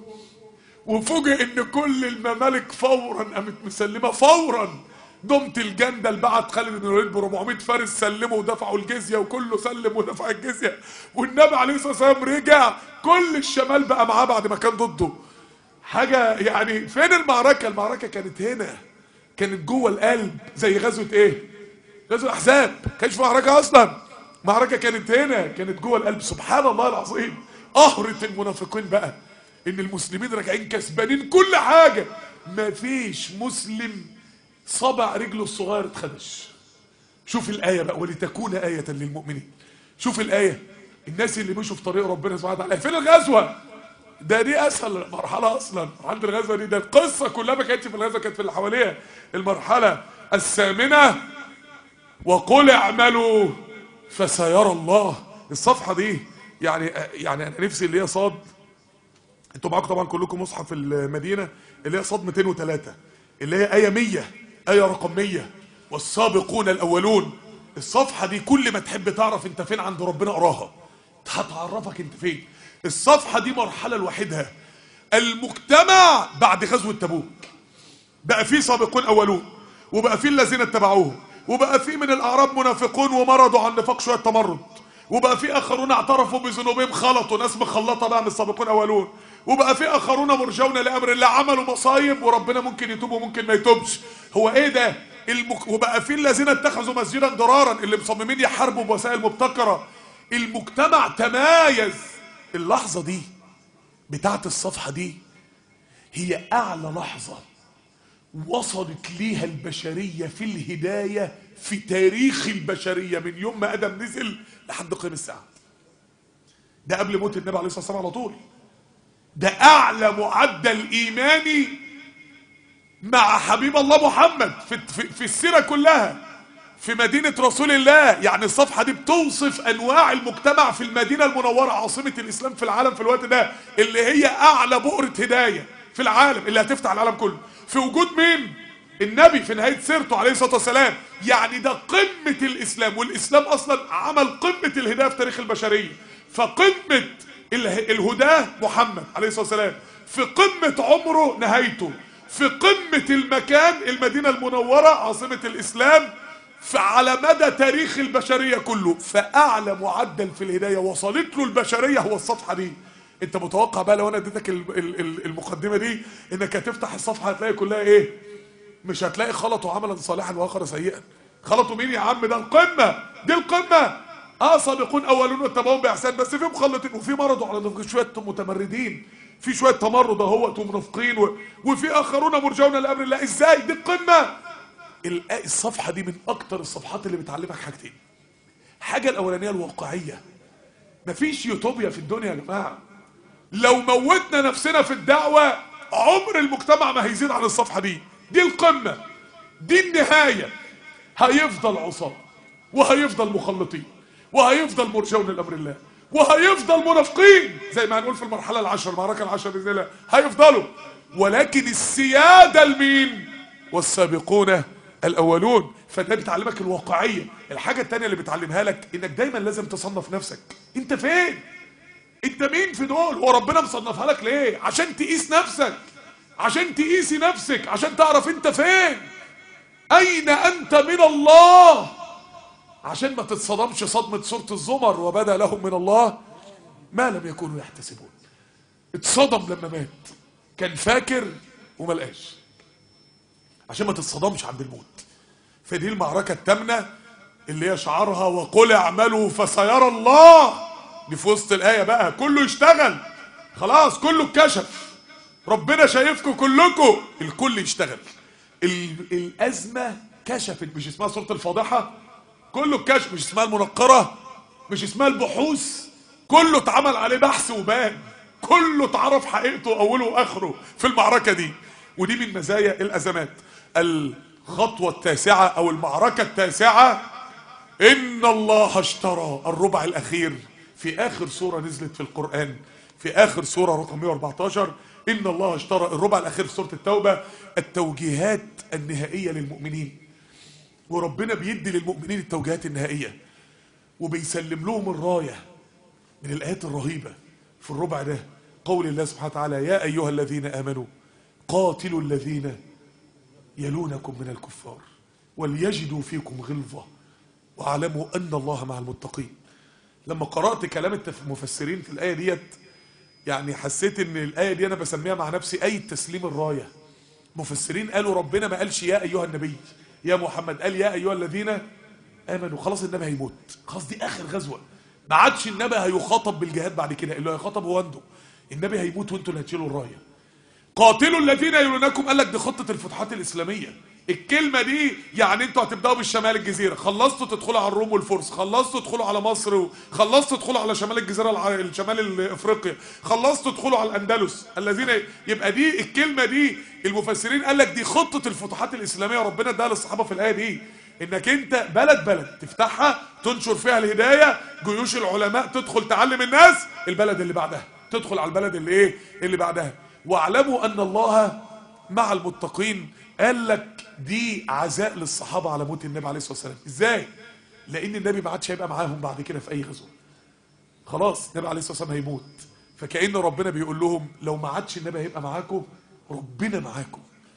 وفوجئ ان كل الممالك فورا قامت مسلمه فورا. ضمت الجندل بعت خالد بن الوليد ب 400 فارس سلموا ودفعوا الجزيه، وكله سلم ودفع الجزيه، والنبي عليه الصلاه والسلام رجع كل الشمال بقى معاه بعد ما كان ضده. حاجه يعني فين المعركه؟ المعركه كانت هنا، كانت جوه القلب، زي غزوه ايه؟ غزوه الاحزاب، ما كانش في معركه اصلا، معركه كانت هنا، كانت جوه القلب. سبحان الله العظيم، قهرة المنافقين بقى ان المسلمين راجعين كسبانين كل حاجه، ما فيش مسلم صبع رجله الصغير اتخدش. شوف الآية بقى، ولتكون آية للمؤمنين. شوف الآية، الناس اللي مشوا في طريق ربنا سبحانه وتعالى. فين الغزوة؟ دي أسهل مرحلة أصلا، عند الغزوة دي، ده القصة كلها ما كانتش في الغزوة، كانت في اللي حواليها. المرحلة الثامنة وقل اعملوا فسيرى الله. الصفحة دي يعني أنا نفسي اللي هي صاد، انتوا معاكم طبعا كلكم مصحف المدينة، اللي هي صاد 203 اللي هي آية 100، آية رقم 100، والسابقون الأولون. الصفحة دي كل ما تحب تعرف انت فين عند ربنا اقراها، هتعرفك انت فين. الصفحة دي مرحلة لوحدها. المجتمع بعد غزوة تبوك بقى فيه سابقون أولون، وبقى فيه الذين اتبعوهم، وبقى فيه من الأعراب منافقون ومرضوا عن النفاق شوية تمرد، وبقى فيه آخرون اعترفوا بذنوبهم خلطوا، ناس مخلطة بقى من السابقون أولون، وبقى في اخرون مرجون لامر الله عملوا مصايب وربنا ممكن يتوب وممكن ما يتوبش. هو ايه ده؟ وبقى في الذين اتخذوا مسجدا ضرارا، اللي مصممين يحاربوا بوسائل مبتكره. المجتمع تمايز. اللحظه دي بتاعت الصفحه دي هي اعلى لحظه وصلت ليها البشريه في الهدايه في تاريخ البشريه، من يوم ما ادم نزل لحد قيام الساعه. ده قبل موت النبي عليه الصلاه والسلام على طول. ده اعلى معدل ايماني مع حبيب الله محمد في السيره كلها، في مدينه رسول الله. يعني الصفحه دي بتوصف انواع المجتمع في المدينه المنوره، عاصمه الاسلام في العالم في الوقت ده، اللي هي اعلى بؤره هدايه في العالم، اللي هتفتح العالم كله، في وجود مين؟ النبي في نهايه سيرته عليه الصلاه والسلام. يعني ده قمه الاسلام، والاسلام اصلا عمل قمه الهدايه في تاريخ البشريه. فقمه الهداه محمد عليه الصلاه والسلام، في قمه عمره نهايته، في قمه المكان المدينه المنوره عاصمه الاسلام على مدى تاريخ البشريه كله. فاعلى معدل في الهدايه وصلت له البشريه هو الصفحه دي. انت متوقع بقى لو انا اديتك المقدمه دي انك هتفتح الصفحه هتلاقي كلها ايه؟ مش هتلاقي خلطوا عملا صالحا واخر سيئا. خلطوا مين يا عم؟ ده القمه، دي القمه. سابقون اولون واتبعوهم باحسان، بس في مخلطين وفي مرضوا على النفاق، شويه متمردين، في شويه تمرد اهوت ومنافقين وفي اخرون مرجون لامر الله. ازاي؟ دي القمه. الصفحه دي من اكتر الصفحات اللي بتعلمك حاجتين. حاجه الاولانيه الواقعيه، مفيش يوتوبيا في الدنيا يا جماعه. لو موتنا نفسنا في الدعوه عمر المجتمع ما هيزيد عن الصفحة دي القمة، دي النهاية. هيفضل عصاة، وهيفضل مخلطين، وهيفضل مرجون لأمر الله، وهيفضل منافقين زي ما هنقول في المرحلة العشر، المعركة العشر بإذن الله هيفضلوا. ولكن السيادة لمين؟ والسابقون الأولون. فده بتعلمك الواقعية. الحاجة التانية اللي بتعلمها لك انك دايما لازم تصنف نفسك. انت فين؟ انت مين في دول؟ هو ربنا مصنفها لك ليه؟ عشان تقيس نفسك، عشان تقيسي نفسك، عشان تعرف انت فين، اين انت من الله، عشان ما تتصدمش صدمة سورة الزمر وبدا لهم من الله ما لم يكونوا يحتسبون. اتصدم لما مات، كان فاكر وما لقاش، عشان ما تتصدمش عند الموت. فدي المعركة التامنة اللي هي شعارها وقل اعملوا فسيرى الله. دي في وسط الآية بقى كله يشتغل، خلاص كله اتكشف، ربنا شايفكم كلكم، الكل يشتغل. الأزمة كشفت، مش اسمها سورة الفاضحة؟ كله اتكشف. مش اسمها المنقرة؟ مش اسمها البحوث؟ كله اتعمل عليه بحث وبان، كله اتعرف حقيقته أوله وآخره في المعركة دي. ودي من مزايا الأزمات. الخطوة التاسعة أو المعركة التاسعة، إن الله اشترى، الربع الأخير في آخر سورة نزلت في القرآن، في آخر سورة رقم 114. إن الله اشترى، الربع الأخير في سورة التوبة، التوجيهات النهائية للمؤمنين. وربنا بيدي للمؤمنين التوجيهات النهائية وبيسلم لهم الراية. من الآيات الرهيبة في الربع ده قول الله سبحانه وتعالى يا أيها الذين آمنوا قاتلوا الذين يلونكم من الكفار وليجدوا فيكم غلظة واعلموا أن الله مع المتقين. لما قرأت كلام المفسرين في الآية ديت، يعني حسيت ان الآية دي انا بسميها مع نفسي آية تسليم الراية. مفسرين قالوا ربنا ما قالش يا أيها النبي يا محمد، قال يا أيها الذين آمنوا. خلاص النبي هيموت، خلاص دي آخر غزوة، ما عادش النبي هيخاطب بالجهاد بعد كده، اللي هيخاطب هو انتوا. النبي هيموت وانتوا اللي هتشيلوا الراية. قاتلوا الذين يلونكم، قال لك دي خطة الفتوحات الإسلامية. الكلمة دي يعني انتوا هتبدأوا بالشمال الجزيرة، خلصتوا تدخلوا على الروم والفرس، خلصتوا تدخلوا على مصر، خلصتوا تدخلوا على شمال الجزيرة الشمال افريقيا، خلصتوا تدخلوا على الاندلس الذين. يبقى دي الكلمة دي المفسرين قال لك دي خطة الفتوحات الإسلامية، ربنا اداها للصحابة في الآية دي. انك انت بلد تفتحها تنشر فيها الهداية، جيوش العلماء تدخل تعلم الناس، البلد اللي بعدها تدخل على البلد اللي ايه اللي بعدها. واعلموا ان الله مع المتقين. قال لك دي عزاء للصحابة على موت النبي عليه الصلاة والسلام. ازاي؟ لان النبي ما عادش هيبقى معاهم بعد كده في اي غزوة، خلاص النبي عليه الصلاة والسلام هيموت. فكأن ربنا بيقول لهم لو ما عادش النبي هيبقى معاكم، ربنا معاكم،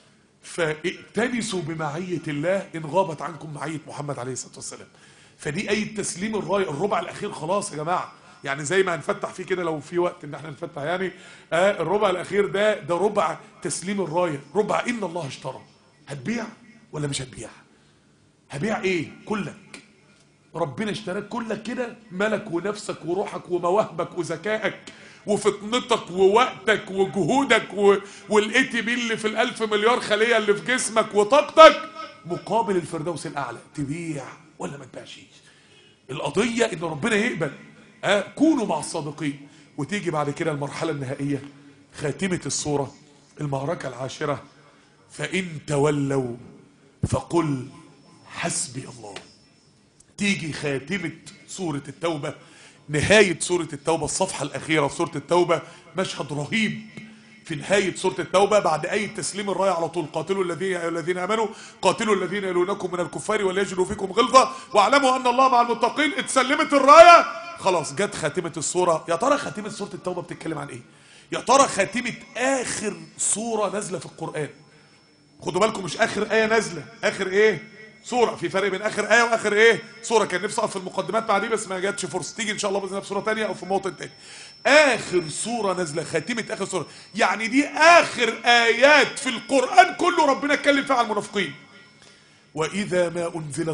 فائتنسوا بمعية الله إن غابت عنكم معية محمد عليه الصلاة والسلام. فدي أي تسليم الراية. الربع الأخير خلاص يا جماعة، يعني زي ما هنفتح فيه كده لو في وقت إن احنا نفتح يعني. الربع الأخير ده ربع تسليم الراية، ربع إن الله اشترى. هتبيع ولا مش هتبيع؟ هبيع إيه؟ كلك. ربنا اشتراك كلك كده، ملك ونفسك وروحك ومواهبك وذكائك وفطنتك ووقتك وجهودك والاي تي بي اللي في ال1000 مليار خلية اللي في جسمك وطاقتك مقابل الفردوس الأعلى. تبيع ولا ما تبيعش؟ القضية إن ربنا يقبل. كونوا مع الصادقين. وتيجي بعد كده المرحلة النهائية، خاتمة الصورة، المعركة العاشرة. فإن تولوا فقل حسبي الله. تيجي خاتمة سورة التوبة، نهاية سورة التوبة، الصفحة الأخيرة في سورة التوبة، مشهد رهيب في نهاية سورة التوبة بعد أي تسليم الراية على طول. قاتلوا الذين آمنوا قاتلوا الذين يلونكم من الكفار وليجدوا فيكم غلظة واعلموا أن الله مع المتقين. اتسلمت الراية، خلاص جت خاتمة السورة. يا ترى خاتمة سورة التوبة بتتكلم عن إيه؟ يا ترى خاتمة آخر سورة نازلة في القرآن. خدوا بالكم مش آخر آية نازلة، آخر إيه؟ سورة. في فرق بين آخر آية وآخر إيه؟ سورة. كان نفسي أقف في المقدمات مع دي بس ما جاتش فرصة، تيجي إن شاء الله بإذن الله في سورة تانية أو في موطن تاني. آخر سورة نازلة، خاتمة آخر سورة، يعني دي آخر آيات في القرآن كله ربنا اتكلم فيها على المنافقين. وإذا ما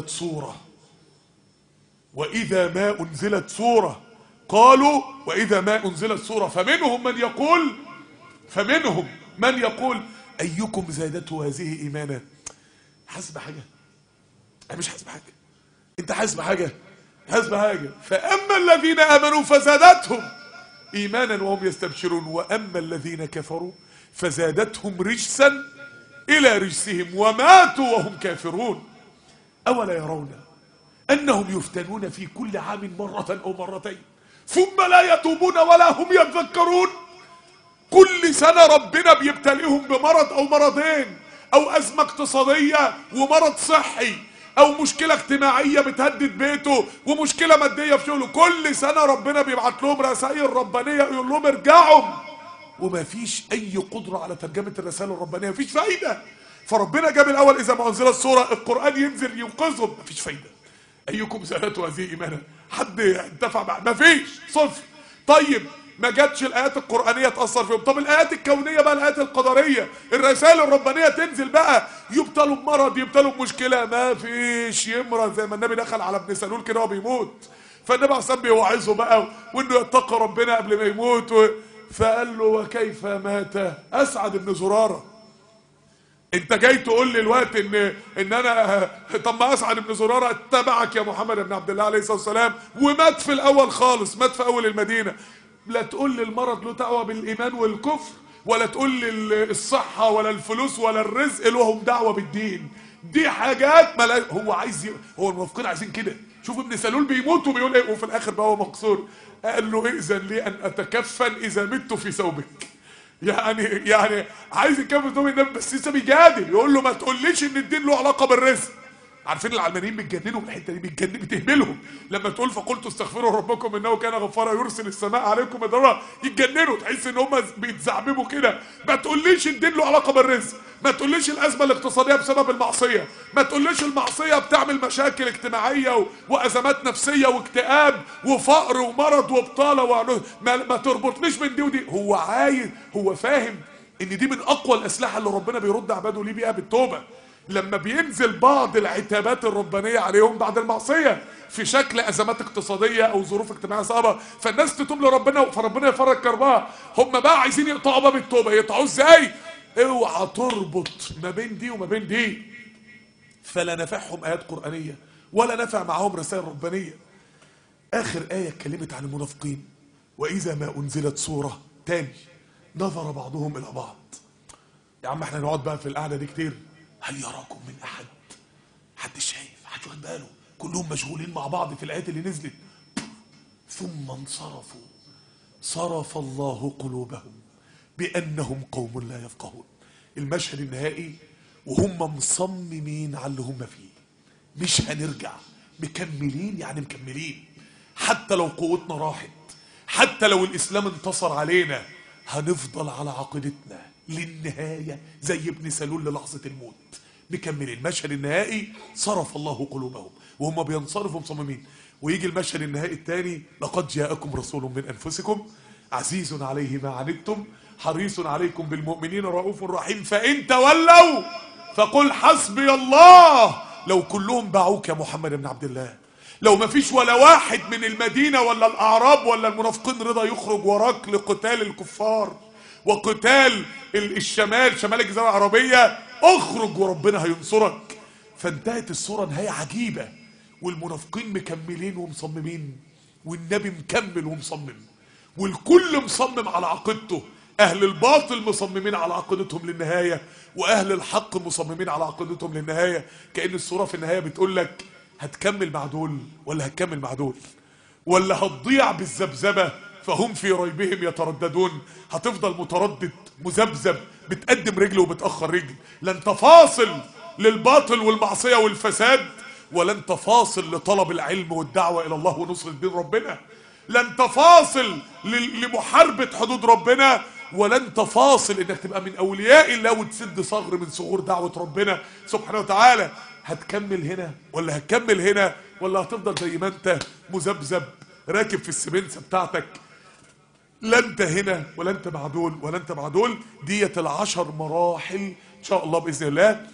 أنزلت سورة قالوا وإذا ما أنزلت سورة فمنهم من يقول أيكم زادته هذه إيمانا. حاسب حاجة؟ أنا مش حاسب حاجة. أنت حاسب حاجة؟ حاسب حاجة. فأما الذين آمنوا فزادتهم إيمانا وهم يستبشرون وأما الذين كفروا فزادتهم رجسا إلى رجسهم وماتوا وهم كافرون. أولا يرون أنهم يفتنون في كل عام مرة أو مرتين ثم لا يتوبون ولا هم يتذكرون؟ كل سنة ربنا بيبتليهم بمرض أو مرضين، أو أزمة اقتصادية ومرض صحي، أو مشكلة اجتماعية بتهدد بيته ومشكلة مادية في شغله. كل سنة ربنا بيبعت لهم رسائل ربانية يقول لهم ارجعوا، وما فيش أي قدرة على ترجمة الرسائل الربانية، مفيش فايدة. فربنا جاب الأول إذا ما أنزلت سورة القرآن ينزل ينقذهم، مفيش فايدة. أيكم زادته هذه إيمانا؟ حد انتفع معه؟ مفيش، صفر. طيب ما جاتش الآيات القرآنية تأثر فيهم، طب الآيات الكونية بقى، الآيات القدرية، الرسائل الربانية تنزل بقى، يبتلوا بمرض، يبتلوا بمشكلة، ما فيش يمرض. زي ما النبي دخل على ابن سلول كده وهو بيموت، فالنبي عليه بيوعظه بقى وإنه يتقى ربنا قبل ما يموت فقال له وكيف مات أسعد بن زرارة؟ انت جاي تقول لي الوقت ان انا، طب ما اسعد بن زرارة اتبعك يا محمد بن عبد الله عليه الصلاة والسلام ومات في الاول خالص، مات في اول المدينة. لا تقول لي المرض له دعوة بالايمان والكفر، ولا تقول لي الصحة ولا الفلوس ولا الرزق لهم دعوة بالدين. دي حاجات هو عايز هو المنافقين عايزين كده. شوف ابن سلول بيموت وبيقول ايه، وفي الاخر بقى هو مقصور، قال له ائذن لي ان اتكفن اذا مت في ثوبك. يعني عايز يكفن ثوب النبي، بس لسه بيجادل، يقول له ما تقوليش ان الدين له علاقه بالرزق. عارفين العلمانيين بيتجننوا من الحته دي، بتهملهم لما تقول فقلت استغفروا ربكم انه كان غفارا يرسل السماء عليكم مدرارا، يتجننوا، تحس ان هم بيتزعببوا كده. ما تقوليش الدين له علاقه بالرزق، ما تقوليش الازمه الاقتصاديه بسبب المعصيه، ما تقوليش المعصيه بتعمل مشاكل اجتماعيه وازمات نفسيه واكتئاب وفقر ومرض وبطاله ما تربطنيش من دي ودي. هو فاهم ان دي من اقوى الاسلحه اللي ربنا بيرد عباده ليه بيها بالتوبه، لما بينزل بعض العتابات الربانية عليهم بعد المعصية في شكل أزمات اقتصادية أو ظروف اجتماعية صعبة، فالناس تتوب لربنا فربنا يفرج كربها. هم بقى عايزين يقطعوا باب التوبة، يقطعوه ازاي؟ اوعى تربط ما بين دي وما بين دي. فلا نفعهم آيات قرآنية ولا نفع معهم رسائل ربانية. آخر آية اتكلمت عن المنافقين، وإذا ما أنزلت سورة تاني نظر بعضهم إلى بعض. يا عم احنا نقعد بقى في القعدة دي كتير، هل يراكم من احد؟ حد شايف؟ حد واخد باله؟ كلهم مشغولين مع بعض في الايات اللي نزلت. ثم انصرفوا صرف الله قلوبهم بانهم قوم لا يفقهون. المشهد النهائي وهم مصممين على اللي هم فيه، مش هنرجع، مكملين، يعني مكملين حتى لو قوتنا راحت، حتى لو الاسلام انتصر علينا، هنفضل على عقيدتنا للنهاية زي ابن سلول للحظة الموت، مكملين. المشهد النهائي صرف الله قلوبهم وهم بينصرفوا مصممين. ويجي المشهد النهائي الثاني، لقد جاءكم رسول من أنفسكم عزيز عليه ما عنتم حريص عليكم بالمؤمنين رؤوف رحيم فإن تولوا فقل حسبي الله. لو كلهم باعوك يا محمد بن عبد الله، لو ما فيش ولا واحد من المدينة ولا الأعراب ولا المنافقين رضا يخرج وراك لقتال الكفار وقتال الشمال، شمال الجزيرة العربية، اخرج وربنا هينصرك. فانتهت الصورة نهاية عجيبة، والمنافقين مكملين ومصممين، والنبي مكمل ومصمم، والكل مصمم على عقيدته. اهل الباطل مصممين على عقيدتهم للنهاية، واهل الحق مصممين على عقيدتهم للنهاية. كأن الصورة في النهاية بتقول لك هتكمل مع دول ولا هتكمل مع دول، ولا هتضيع بالذبذبة فهم في ريبهم يترددون. هتفضل متردد مذبذب، بتقدم رجل وبتأخر رجل. لا انت فاصل للباطل والمعصية والفساد، ولا انت فاصل لطلب العلم والدعوة الى الله ونصر دين ربنا. لا انت فاصل لمحاربة حدود ربنا، ولا انت فاصل انك تبقى من اولياء الله وتسد ثغر من ثغور دعوة ربنا سبحانه وتعالى. هتكمل هنا ولا هتكمل هنا، ولا هتفضل زي ما انت مذبذب راكب في السبنسة بتاعتك؟ لا انت هنا ولا انت مع دول ولا انت مع دول. ديت ال10 مراحل ان شاء الله باذن الله،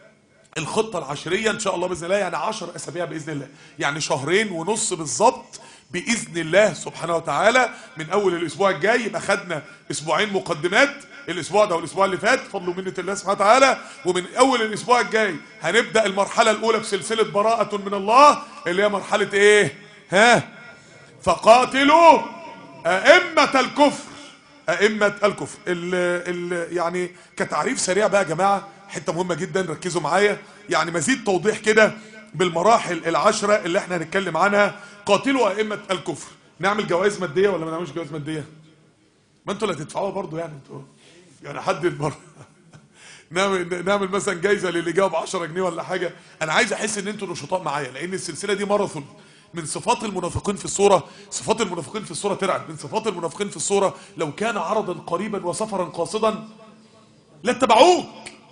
الخطه العشريه ان شاء الله باذن الله، يعني 10 اسابيع باذن الله، يعني 2.5 شهر بالظبط باذن الله سبحانه وتعالى. من اول الاسبوع الجاي يبقى خدنا اسبوعين مقدمات، الاسبوع ده والاسبوع اللي فات فضل ومنه الله سبحانه وتعالى. ومن اول الاسبوع الجاي هنبدا المرحله الاولى في سلسله براءه من الله، اللي هي مرحله ايه؟ فقاتلوا أئمة الكفر ائمه الكفر. يعني كتعريف سريع بقى يا جماعه، حته مهمه جدا ركزوا معايا، يعني مزيد توضيح كده بالمراحل العشره اللي احنا هنتكلم عنها. قاتلوا ائمه الكفر. نعمل جوائز ماديه ولا ما نعملش جوائز ماديه؟ ما انتوا اللي هتدفعوها برضه، يعني انتوا يعني حدد برضه. نعمل مثلا جايزه للي جاوب 10 جنيه ولا حاجه. انا عايز احس ان انتوا نشطاء معايا، لان السلسله دي ماراثون. من صفات المنافقين في الصوره، صفات المنافقين في الصوره ترعب. من صفات المنافقين في الصوره: لو كان عرضا قريبا وسفرا قاصدا لاتبعوك.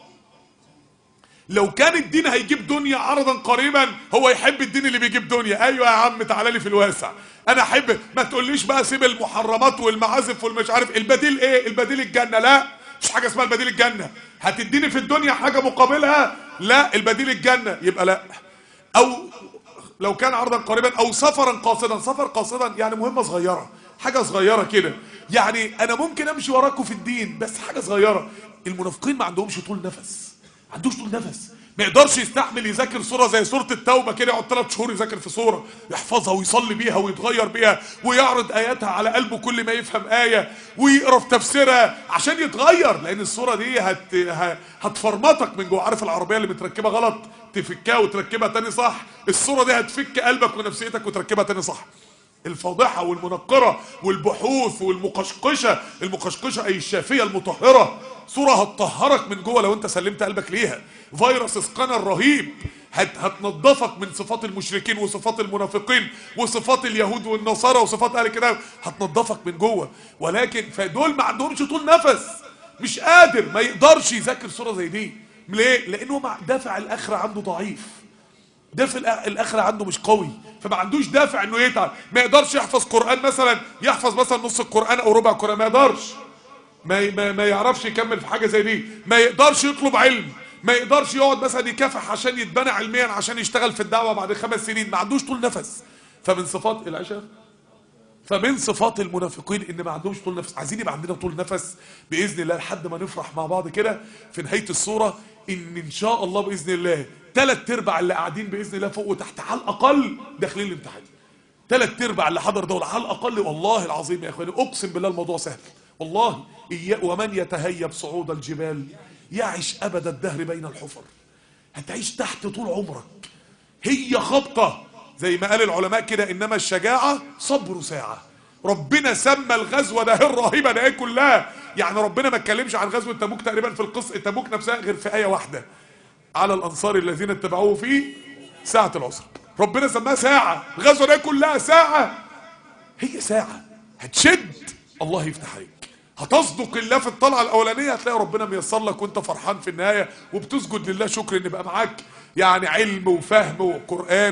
لو كان الدين هيجيب دنيا عرضا قريبا، هو يحب الدين اللي بيجيب دنيا. ايوه يا عم تعالى لي في الواسع، انا احب. ما تقوليش بقى سيب المحرمات والمعازف والمش عارف. البديل ايه؟ البديل الجنه. لا، مش حاجه اسمها البديل الجنه. هتديني في الدنيا حاجه مقابلها؟ لا، البديل الجنه. يبقى لا. او لو كان عرضا قريبا او سفرا قاصدا. سفر قاصدا يعني مهمه صغيره، حاجه صغيره كده، يعني انا ممكن امشي وراكم في الدين بس حاجه صغيره. المنافقين ما عندهمش طول نفس، ما عندوش طول نفس. ما يقدرش يستحمل يذاكر سوره زي سوره التوبه كده، يقعد 3 شهور يذاكر في سوره، يحفظها ويصلي بيها ويتغير بيها ويعرض اياتها على قلبه كل ما يفهم ايه ويقرا في تفسيرها عشان يتغير. لان السوره دي هتفرمطك من جوه. عارف العربيه اللي متركبه غلط تفكها وتركبها تاني صح؟ السوره دي هتفك قلبك ونفسيتك وتركبها تاني صح. الفاضحه والمنقره والبحوث والمقشقشه. المقشقشه اي الشافيه المطهره. صوره هتطهرك من جوه لو انت سلمت قلبك ليها. فيروس اسقنا رهيب هتنظفك من صفات المشركين وصفات المنافقين وصفات اليهود والنصارى وصفات اهل الكتاب، هتنظفك من جوه. ولكن فدول ما عندهمش طول نفس، مش قادر، ما يقدرش يذاكر صوره زي دي. ليه؟ لانه دافع الاخره عنده ضعيف، دافع الاخره عنده مش قوي، فما عندوش دافع انه يتعب. ما يقدرش يحفظ قران مثلا، يحفظ مثلا نص القران او ربع القران، ما يقدرش. ما يعرفش يكمل في حاجه زي دي. ما يقدرش يطلب علم، ما يقدرش يقعد مثلا يكافح عشان يتبنى علميا عشان يشتغل في الدعوه بعد 5 سنين. ما عندوش طول نفس. فمن صفات العشاء، فمن صفات المنافقين ان ما عندهمش طول نفس. عايزين يبقى عندنا طول نفس باذن الله لحد ما نفرح مع بعض كده في نهايه الصوره ان شاء الله باذن الله 3/4 اللي قاعدين باذن الله فوق وتحت على الاقل داخلين الامتحان. 3/4 اللي حضر دول على الاقل. والله العظيم يا اخواني اقسم بالله الموضوع سهل والله. ومن يتهيب صعود الجبال يعش ابد الدهر بين الحفر. هتعيش تحت طول عمرك. هي خبطه زي ما قال العلماء كده: انما الشجاعه صبر ساعه. ربنا سمى الغزوه ده الرهيبه ده كلها، يعني ربنا ما اتكلمش عن غزوه تبوك تقريبا في القصه تبوك نفسها غير في ايه واحده: على الانصار الذين اتبعوه في ساعه العسر. ربنا سماها ساعه. الغزوه دي كلها ساعه. هي ساعه هتشد الله يفتح عليك، هتصدق الله في الطلعه الاولانيه، هتلاقي ربنا ميسر لك وانت فرحان في النهايه وبتسجد لله شكر ان بقى معاك يعني علم وفهم وقران،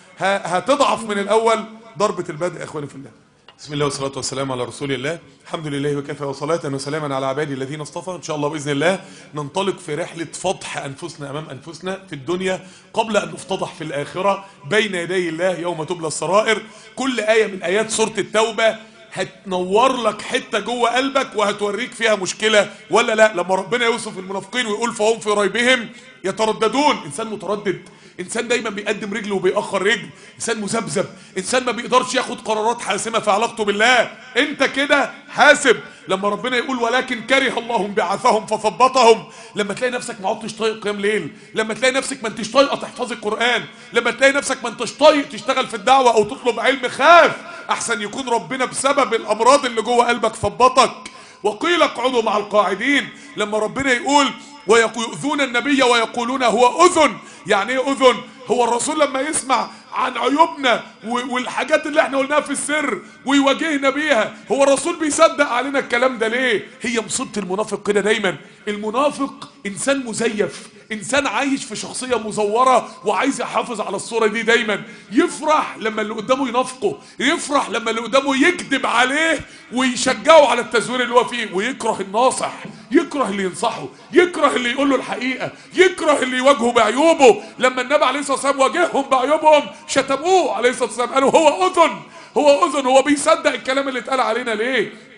وهتضعف من الاول. ضربه البدء يا اخواني في الله. بسم الله والصلاه والسلام على رسول الله. الحمد لله وكفى وصلاه وسلاما على عبادي الذين اصطفى. ان شاء الله باذن الله ننطلق في رحله فضح انفسنا امام انفسنا في الدنيا قبل ان نفتضح في الاخره بين يدي الله يوم تبلى السرائر. كل ايه من ايات سوره التوبه هتنور لك حته جوه قلبك وهتوريك فيها مشكله ولا لا. لما ربنا يوصف المنافقين ويقول فهم في ريبهم يترددون، انسان متردد، انسان دايما بيقدم رجل وبيأخر رجل، انسان مذبذب، انسان ما بيقدرش ياخد قرارات حاسمه في علاقته بالله. انت كده حاسب. لما ربنا يقول ولكن كره الله بعثهم فثبطهم، لما تلاقي نفسك ما عدتش طايق قيام ليل، لما تلاقي نفسك ما انتش طايقه تحفظ القران، لما تلاقي نفسك ما انتش طايق تشتغل في الدعوه او تطلب علم، خاف احسن يكون ربنا بسبب الامراض اللي جوه قلبك ثبطك. وقيل اقعدوا مع القاعدين. لما ربنا يقول ويؤذون النبي ويقولون هو اذن، يعني ايه اذن؟ هو الرسول لما يسمع عن عيوبنا والحاجات اللي احنا قلناها في السر ويواجهنا بيها، هو الرسول بيصدق علينا الكلام ده ليه؟ هي مصيبه المنافق كده دايما. المنافق انسان مزيف، انسان عايش في شخصيه مزوره وعايز يحافظ على الصوره دي دايما. يفرح لما اللي قدامه ينافقه، يفرح لما اللي قدامه يكذب عليه ويشجعه على التزوير اللي هو فيه، ويكره الناصح، يكره اللي ينصحه، يكره اللي يقول له الحقيقه، يكره اللي يواجهه بعيوبه. لما النبي عليه الصلاه والسلام واجههم بعيوبهم شتموه عليه الصلاه والسلام، قالوا هو اذن، هو اذن. هو بيصدق الكلام اللي اتقال علينا ليه؟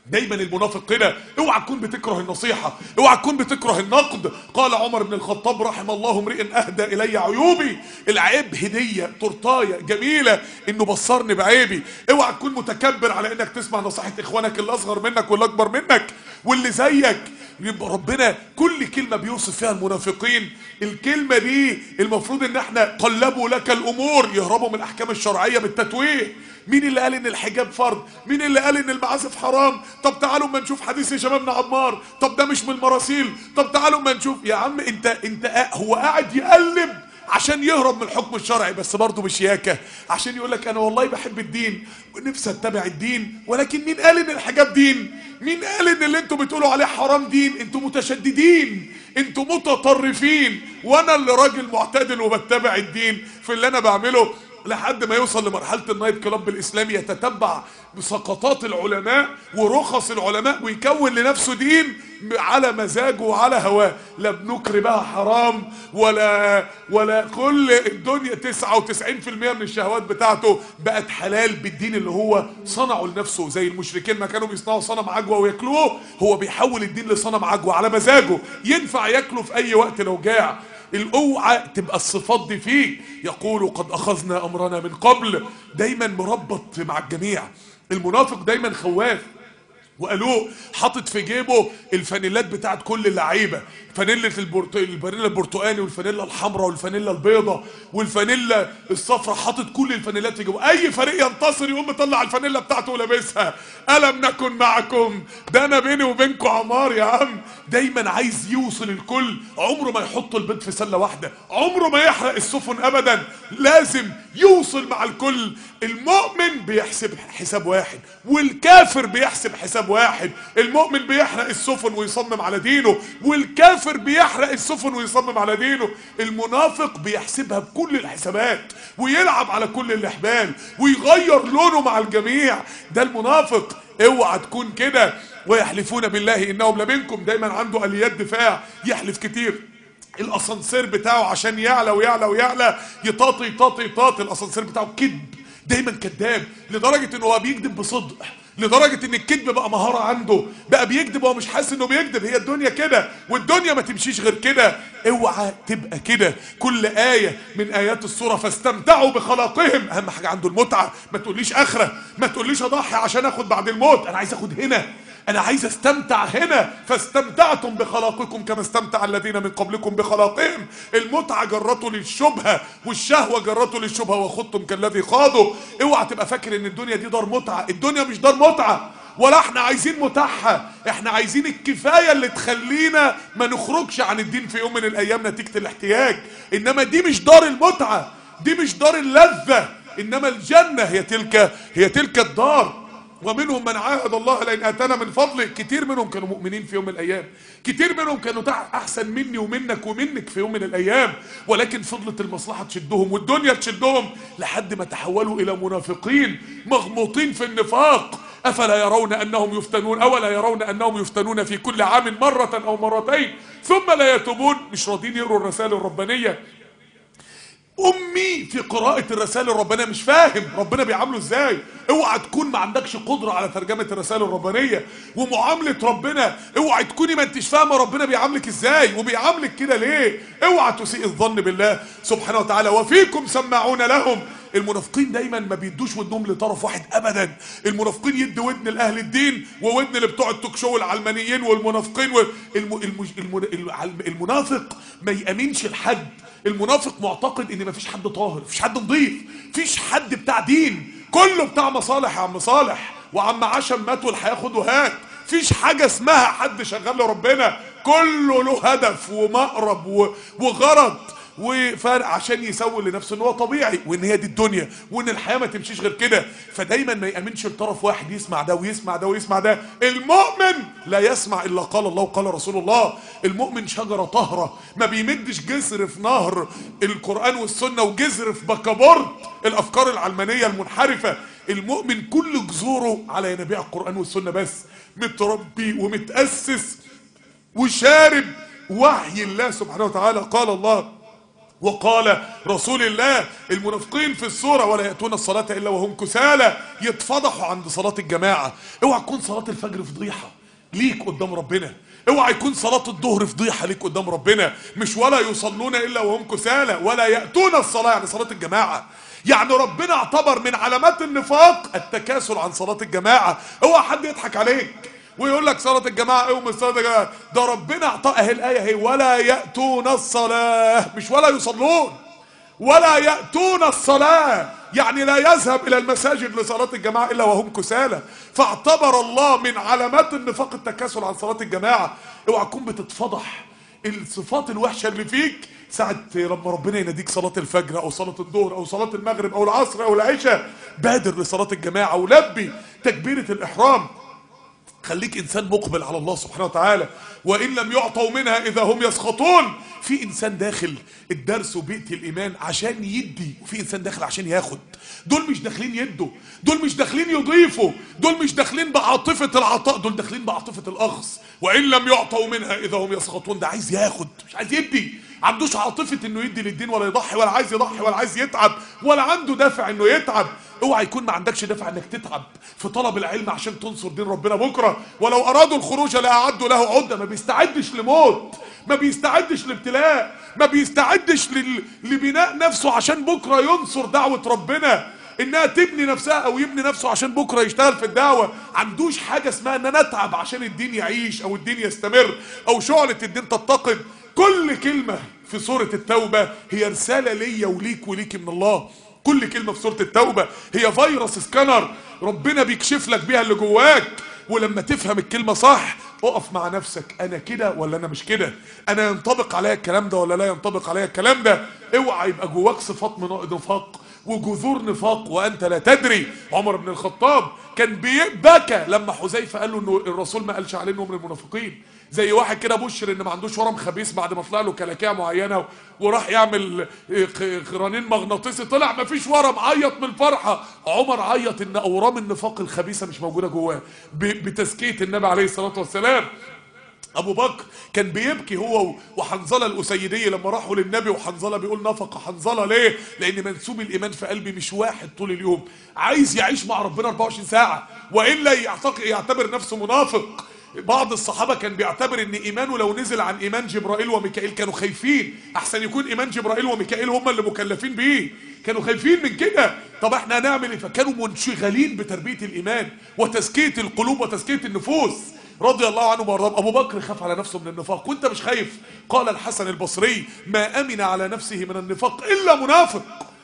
دايما المنافق كده. اوعى تكون بتكره النصيحة، اوعى تكون بتكره النقد. قال عمر بن الخطاب رحم الله امرئ اهدى الي عيوبي. العيب هدية تورتايه جميلة انه بصرني بعيبي. اوعى تكون متكبر على انك تسمع نصيحة اخوانك اللي اصغر منك واللي اكبر منك واللي زيك. يبقى ربنا كل كلمة بيوصف فيها المنافقين، الكلمة دي المفروض ان احنا قلبوا لك الامور، يهربوا من الاحكام الشرعية بالتتويه. مين اللي قال ان الحجاب فرض؟ مين اللي قال ان المعازف حرام؟ طب تعالوا اما نشوف حديث هشام بن عمار. طب ده مش من المراسيل. طب تعالوا اما نشوف. يا عم انت هو قاعد يقلب عشان يهرب من الحكم الشرعي، بس برضه بشياكه، عشان يقول لك انا والله بحب الدين ونفسي اتبع الدين، ولكن مين قال ان الحجاب دين؟ مين قال ان اللي انتوا بتقولوا عليه حرام دين؟ انتوا متشددين، انتوا متطرفين، وانا اللي راجل معتدل وبتبع الدين في اللي انا بعمله. لحد ما يوصل لمرحلة النايت كلاب الإسلامي يتتبع بسقطات العلماء ورخص العلماء ويكون لنفسه دين على مزاجه وعلى هواه. لا بنكر بقى حرام ولا كل الدنيا 99% من الشهوات بتاعته بقت حلال بالدين اللي هو صنعه لنفسه. زي المشركين ما كانوا بيصنعوا صنم عجوة وياكلوه، هو بيحول الدين لصنم عجوة على مزاجه، ينفع ياكله في أي وقت لو جاع. الاوعى تبقى الصفات دي فيك. يقول قد اخذنا امرنا من قبل، دايما مربط مع الجميع. المنافق دايما خواف، وقالوه حاطط في جيبه الفانيلات بتاعت كل اللعيبه، فانيلا الفانيلا البرتقاني والفانيلا الحمراء والفانيلا البيضاء والفانيلا الصفراء، حاطط كل الفانيلات في جيبه. اي فريق ينتصر يقوم مطلع الفانيلا بتاعته ولابسها. الم نكن معكم؟ ده انا بيني وبينكم عمار يا عم. دايما عايز يوصل الكل، عمره ما يحط البيض في سله واحده، عمره ما يحرق السفن ابدا، لازم يوصل مع الكل. المؤمن بيحسب حساب واحد والكافر بيحسب حساب واحد. المؤمن بيحرق السفن ويصمم على دينه، والكافر بيحرق السفن ويصمم على دينه. المنافق بيحسبها بكل الحسابات ويلعب على كل الاحبال ويغير لونه مع الجميع. ده المنافق. اوعى تكون كده. ويحلفون بالله انهم لمنكم، دايما عنده اليات دفاع، يحلف كتير. الاسانسير بتاعه عشان يعلى ويعلى ويعلى يطاطي يطاطي يطاطي. الاسانسير بتاعه كذب، دايما كذاب، لدرجه انه هو بيكذب بصدق، لدرجه ان الكذب بقى مهاره عنده، بقى بيكذب وهو مش حاسس انه بيكذب. هي الدنيا كده، والدنيا ما تمشيش غير كده. اوعى تبقى كده. كل ايه من ايات السوره فاستمتعوا بخلاقهم، اهم حاجه عنده المتعه. ما تقوليش اخره، ما تقوليش اضحي عشان اخد بعد الموت. انا عايز اخد هنا، انا عايز استمتع هنا. فاستمتعتم بخلاقكم كما استمتع الذين من قبلكم بخلاقهم. المتعه جرته للشبهه والشهوه جرته للشبهه وخضتم كالذي خاضوا. اوعى تبقى فاكر ان الدنيا دي دار متعه. الدنيا مش دار متعه، ولا احنا عايزين متعها. احنا عايزين الكفايه اللي تخلينا ما نخرجش عن الدين في يوم من الايام نتيجه الاحتياج. انما دي مش دار المتعه، دي مش دار اللذه، انما الجنه هي تلك الدار. ومنهم من عاهد الله لئن اتانا من فضله. كتير منهم كانوا مؤمنين في يوم من الايام، كتير منهم كانوا احسن مني ومنك ومنك في يوم من الايام، ولكن فضلت المصلحه تشدهم والدنيا تشدهم لحد ما تحولوا الى منافقين مغموطين في النفاق. افلا يرون انهم يفتنون، اولا يرون انهم يفتنون في كل عام مره او مرتين ثم لا يتوبون. مش راضين يقروا الرسائل الربانيه. امي في قراءة الرسائل الربانية، مش فاهم ربنا بيعامله ازاي. اوعى تكون ما عندكش قدرة على ترجمة الرسائل الربانية ومعاملة ربنا. اوعى تكوني ما انتش فاهمة ربنا بيعاملك ازاي وبيعاملك كده ليه. اوعى تسيء الظن بالله سبحانه وتعالى. وفيكم سماعون لهم. المنافقين دايما ما بيدوش ودنهم لطرف واحد ابدا. المنافقين يدي ودن لاهل الدين وودن لبتوع التوك شو العلمانيين والمنافقين المنافق ما يامنش لحد. المنافق معتقد ان مفيش حد طاهر، مفيش حد نظيف، مفيش حد بتاع دين، كله بتاع مصالح. يا عم صالح وعم عشم مات والحياه خد وهات. مفيش حاجه اسمها حد شغال لربنا، كله له هدف ومقرب وغرض وفرق عشان يسوي لنفسه ان هو طبيعي وان هي دي الدنيا وان الحياه ما تمشيش غير كده. فدايما ما يامنش لطرف واحد، يسمع ده ويسمع ده ويسمع ده. المؤمن لا يسمع الا قال الله وقال رسول الله. المؤمن شجره طاهره، ما بيمدش جسر في نهر القران والسنه وجزر في بكابورت الافكار العلمانيه المنحرفه. المؤمن كل جذوره على ينابيع القران والسنه بس، متربي ومتاسس وشارب وحي الله سبحانه وتعالى. قال الله وقال رسول الله المنافقين في السورة ولا يأتون الصلاة إلا وهم كسالى، يتفضحوا عند صلاة الجماعة. اوعى تكون صلاة الفجر فضيحة ليك قدام ربنا، اوعى يكون صلاة الظهر فضيحة ليك قدام ربنا. مش ولا يصلون إلا وهم كسالى، ولا يأتون الصلاة يعني صلاة الجماعة. يعني ربنا اعتبر من علامات النفاق التكاسل عن صلاة الجماعة. اوعى حد يضحك عليك ويقول لك صلاة الجماعة ايه ومش صلاة الجماعة. ده ربنا اعطاه اهي الآية هي ولا يأتون الصلاة، مش ولا يصلون، ولا يأتون الصلاة يعني لا يذهب إلى المساجد لصلاة الجماعة إلا وهم كسالى. فاعتبر الله من علامات النفاق التكاسل عن صلاة الجماعة. اوعى تكون بتتفضح الصفات الوحشة اللي فيك ساعة لما ربنا يناديك صلاة الفجر أو صلاة الظهر أو صلاة المغرب أو العصر أو العشاء. بادر لصلاة الجماعة ولبي تكبيرة الإحرام. خليك إنسان مقبل على الله سبحانه وتعالى. وإن لم يعطوا منها إذا هم يسخطون. في إنسان داخل الدرس وبيئة الإيمان عشان يدي، وفي إنسان داخل عشان ياخد. دول مش داخلين يدوا، دول مش داخلين يضيفوا، دول مش داخلين بعاطفة العطاء، دول داخلين بعاطفة الأخذ. وإن لم يعطوا منها إذا هم يسخطون. ده عايز ياخد مش عايز يدي، عندوش عاطفة انه يدي للدين ولا يضحي ولا عايز يضحي ولا عايز يتعب ولا عنده دافع انه يتعب. اوعى يكون ما عندكش دافع انك تتعب في طلب العلم عشان تنصر دين ربنا بكره. ولو ارادوا الخروج لاعدوا له عده. ما بيستعدش لموت، ما بيستعدش لابتلاء، ما بيستعدش لبناء نفسه عشان بكره ينصر دعوة ربنا، انها تبني نفسها او يبني نفسه عشان بكره يشتغل في الدعوه. عندوش حاجه اسمها ان انا اتعب عشان الدين يعيش او الدين يستمر او شعله الدين تتقد. كل كلمه في سوره التوبه هي رساله ليا وليك وليك من الله. كل كلمه في سوره التوبه هي فيروس سكانر ربنا بيكشف لك بيها اللي جواك. ولما تفهم الكلمه صح اقف مع نفسك، انا كده ولا انا مش كده؟ انا ينطبق عليا الكلام ده ولا لا ينطبق عليا الكلام ده؟ اوعى يبقى جواك صفات من نفاق وجذور نفاق وانت لا تدري. عمر بن الخطاب كان بكى لما حذيفه قال له انه الرسول ما قالش عليه انه من المنافقين. زي واحد كده بشر ان ما عندوش ورم خبيث بعد ما طلع له كلاكيع معينه وراح يعمل قرانين مغناطيسي طلع ما فيش ورم، عيط من الفرحه. عمر عيط ان اورام النفاق الخبيثه مش موجوده جواه بتزكيه النبي عليه الصلاه والسلام. ابو بكر كان بيبكي هو وحنظله الاسيديه لما راحوا للنبي، وحنظله بيقول نفق حنظله ليه؟ لان منسوب الايمان في قلبي مش واحد طول اليوم، عايز يعيش مع ربنا 24 ساعه والا يعتبر نفسه منافق. بعض الصحابه كان بيعتبر ان ايمانه لو نزل عن ايمان جبرائيل وميكائيل كانوا خايفين احسن يكون ايمان جبرائيل وميكائيل هم اللي مكلفين بيه، كانوا خايفين من كده. طب احنا هنعمل ايه؟ فكانوا منشغلين بتربيه الايمان وتزكيه القلوب وتزكيه النفوس رضي الله عنه وارضاه. ابو بكر خاف على نفسه من النفاق وانت مش خايف؟ قال الحسن البصري ما امن على نفسه من النفاق الا منافق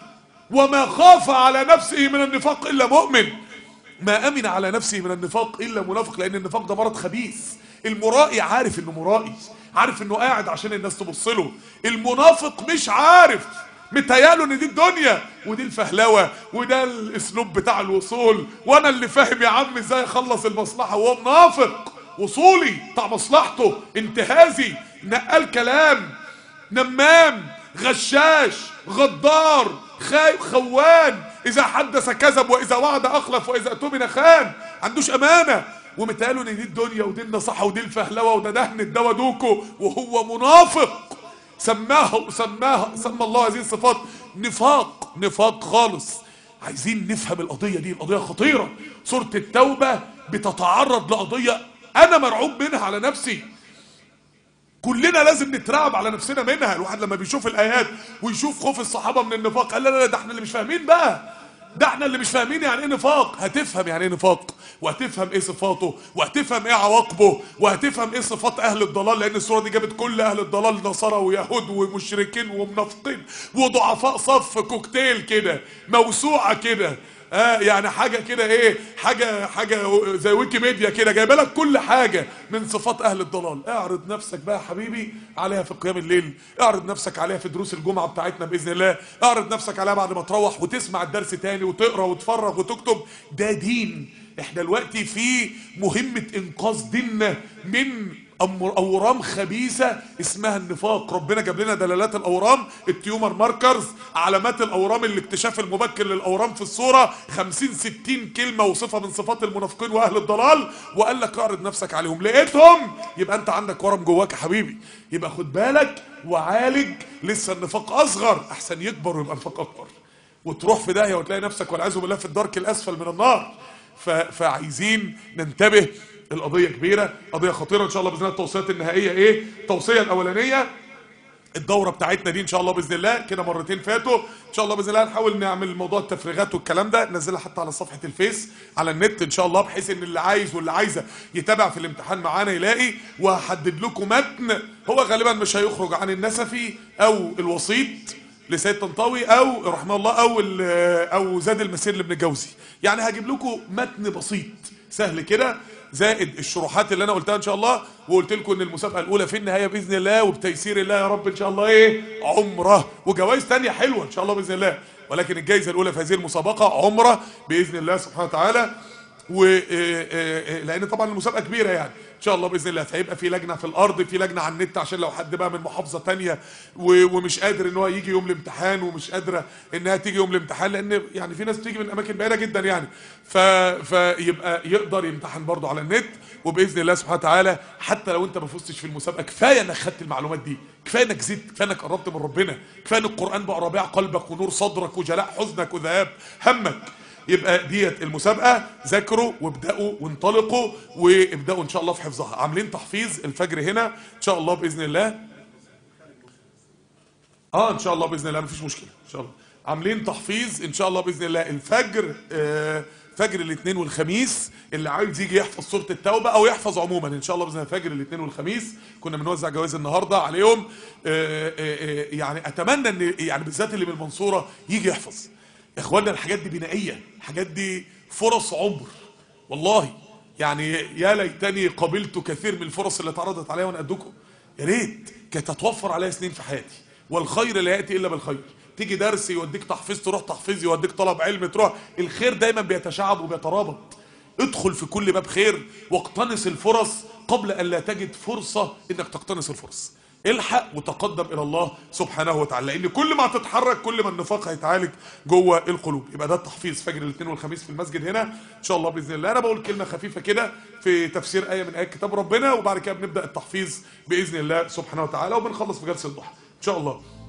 وما خاف على نفسه من النفاق الا مؤمن. ما امن على نفسه من النفاق الا منافق، لان النفاق ده مرض خبيث. المرائي عارف انه مرائي، عارف انه قاعد عشان الناس تبص له. المنافق مش عارف، متهيأله ان دي الدنيا ودي الفهلوه وده الاسلوب بتاع الوصول، وانا اللي فاهم يا عم ازاي اخلص المصلحه. وهو منافق وصولي بتاع مصلحته، انتهازي، نقال كلام، نمام، غشاش، غدار، خوان، اذا حدث كذب واذا وعد اخلف واذا اؤتمن خان، عندوش امانه. ومتقالوا ان دي الدنيا ودي النصيحه ودي الفهلوه وده دهن الدوا دوكو، وهو منافق. سمى الله هذه الصفات نفاق خالص. عايزين نفهم القضيه دي، القضيه خطيره. سوره التوبه بتتعرض لقضيه انا مرعوب منها على نفسي. كلنا لازم نترعب على نفسنا منها. الواحد لما بيشوف الايات ويشوف خوف الصحابه من النفاق قال لا ده احنا اللي مش فاهمين بقى، ده احنا اللي مش فاهمين يعني ايه نفاق. هتفهم يعني ايه نفاق، وهتفهم ايه صفاته، وهتفهم ايه عواقبه، وهتفهم ايه صفات اهل الضلال، لان السوره دي جابت كل اهل الضلال، نصارى ويهود ومشركين ومنافقين وضعفاء صف، كوكتيل كده، موسوعه كده. يعني حاجه كده ايه، حاجه زي ويكيميديا كده، جايبه لك كل حاجه من صفات اهل الضلال. اعرض نفسك بقى يا حبيبي عليها في قيام الليل، اعرض نفسك عليها في دروس الجمعه بتاعتنا باذن الله، اعرض نفسك عليها بعد ما تروح وتسمع الدرس تاني وتقرا وتفرغ وتكتب. ده دين. احنا دلوقتي في مهمه انقاذ ديننا من اورام خبيثه اسمها النفاق. ربنا جاب لنا دلالات الاورام، التيومر ماركرز، علامات الاورام، الاكتشاف المبكر للاورام في الصوره، 50 60 كلمه وصفه من صفات المنافقين واهل الضلال، وقال لك اعرض نفسك عليهم. لقيتهم يبقى انت عندك ورم جواك يا حبيبي، يبقى خد بالك وعالج. لسه النفاق اصغر، احسن يكبر ويبقى النفاق اكبر وتروح في داهيه وتلاقي نفسك والعياذ بالله في الدرك الاسفل من النار. فعايزين ننتبه. القضيه كبيره، قضيه خطيره. ان شاء الله باذن الله التوصيات النهائيه ايه؟ التوصيه الاولانيه، الدوره بتاعتنا دي ان شاء الله باذن الله كده مرتين فاتوا، ان شاء الله باذن الله هنحاول نعمل موضوع التفريغات والكلام ده، ننزلها حتى على صفحه الفيس على النت ان شاء الله، بحيث ان اللي عايز واللي عايزه يتابع في الامتحان معانا يلاقي. وهحدد لكم متن هو غالبا مش هيخرج عن النسفي او الوسيط لسيد طنطاوي او رحمه الله او زاد المسير لابن الجوزي. يعني هجيب لكم متن بسيط سهل كده، زائد الشروحات اللي انا قلتها ان شاء الله. وقلت لكم ان المسابقه الاولى في النهايه باذن الله وبتيسير الله يا رب ان شاء الله ايه؟ عمره، وجوائز تانية حلوه ان شاء الله باذن الله، ولكن الجائزه الاولى في هذه المسابقه عمره باذن الله سبحانه وتعالى. لان طبعا المسابقه كبيره يعني ان شاء الله باذن الله، فهيبقى في لجنه في الارض، في لجنه على النت عشان لو حد بقى من محافظه تانية ومش قادر ان هو يجي يوم الامتحان ومش قادره انها تيجي يوم الامتحان، لان يعني في ناس بتيجي من اماكن بعيده جدا يعني، فيبقى يقدر يمتحن برضه على النت. وباذن الله سبحانه وتعالى حتى لو انت ما فزتش في المسابقه، كفايه انك خدت المعلومات دي، كفايه انك زدت، كفايه انك قربت من ربنا، كفايه ان القران بقى ربيع قلبك ونور صدرك وجلاء حزنك وذهاب همك. يبقى ديت المسابقه، ذاكروا وابداوا وانطلقوا وابداوا ان شاء الله في حفظها. عاملين تحفيظ الفجر هنا ان شاء الله باذن الله. ان شاء الله باذن الله مفيش مشكله ان شاء الله. عاملين تحفيظ ان شاء الله باذن الله الفجر، فجر الاثنين والخميس. اللي عايز يجي يحفظ سوره التوبه او يحفظ عموما ان شاء الله باذن الله فجر الاثنين والخميس. كنا بنوزع جوائز النهارده عليهم. يعني اتمنى ان يعني بالذات اللي من المنصوره يجي يحفظ. يا اخوانا الحاجات دي بنائيه، الحاجات دي فرص عمر والله. يعني يا ليتني قبلت كثير من الفرص اللي اتعرضت عليا وانا قدكم. يا ريت كانت هتوفر عليا سنين في حياتي، والخير لا ياتي الا بالخير. تيجي درس يوديك تحفيظ تروح تحفيظ، يوديك طلب علم تروح. الخير دايما بيتشعب وبيترابط. ادخل في كل باب خير واقتنص الفرص قبل ان لا تجد فرصه انك تقتنص الفرص. الحق وتقدم الى الله سبحانه وتعالى، لان كل ما هتتحرك كل ما النفاق هيتعالج جوه القلوب. يبقى ده التحفيظ فجر الاثنين والخميس في المسجد هنا ان شاء الله باذن الله. انا بقول كلمه خفيفه كده في تفسير ايه من ايات كتاب ربنا، وبعد كده بنبدا التحفيظ باذن الله سبحانه وتعالى، وبنخلص في جلسه الضحى ان شاء الله.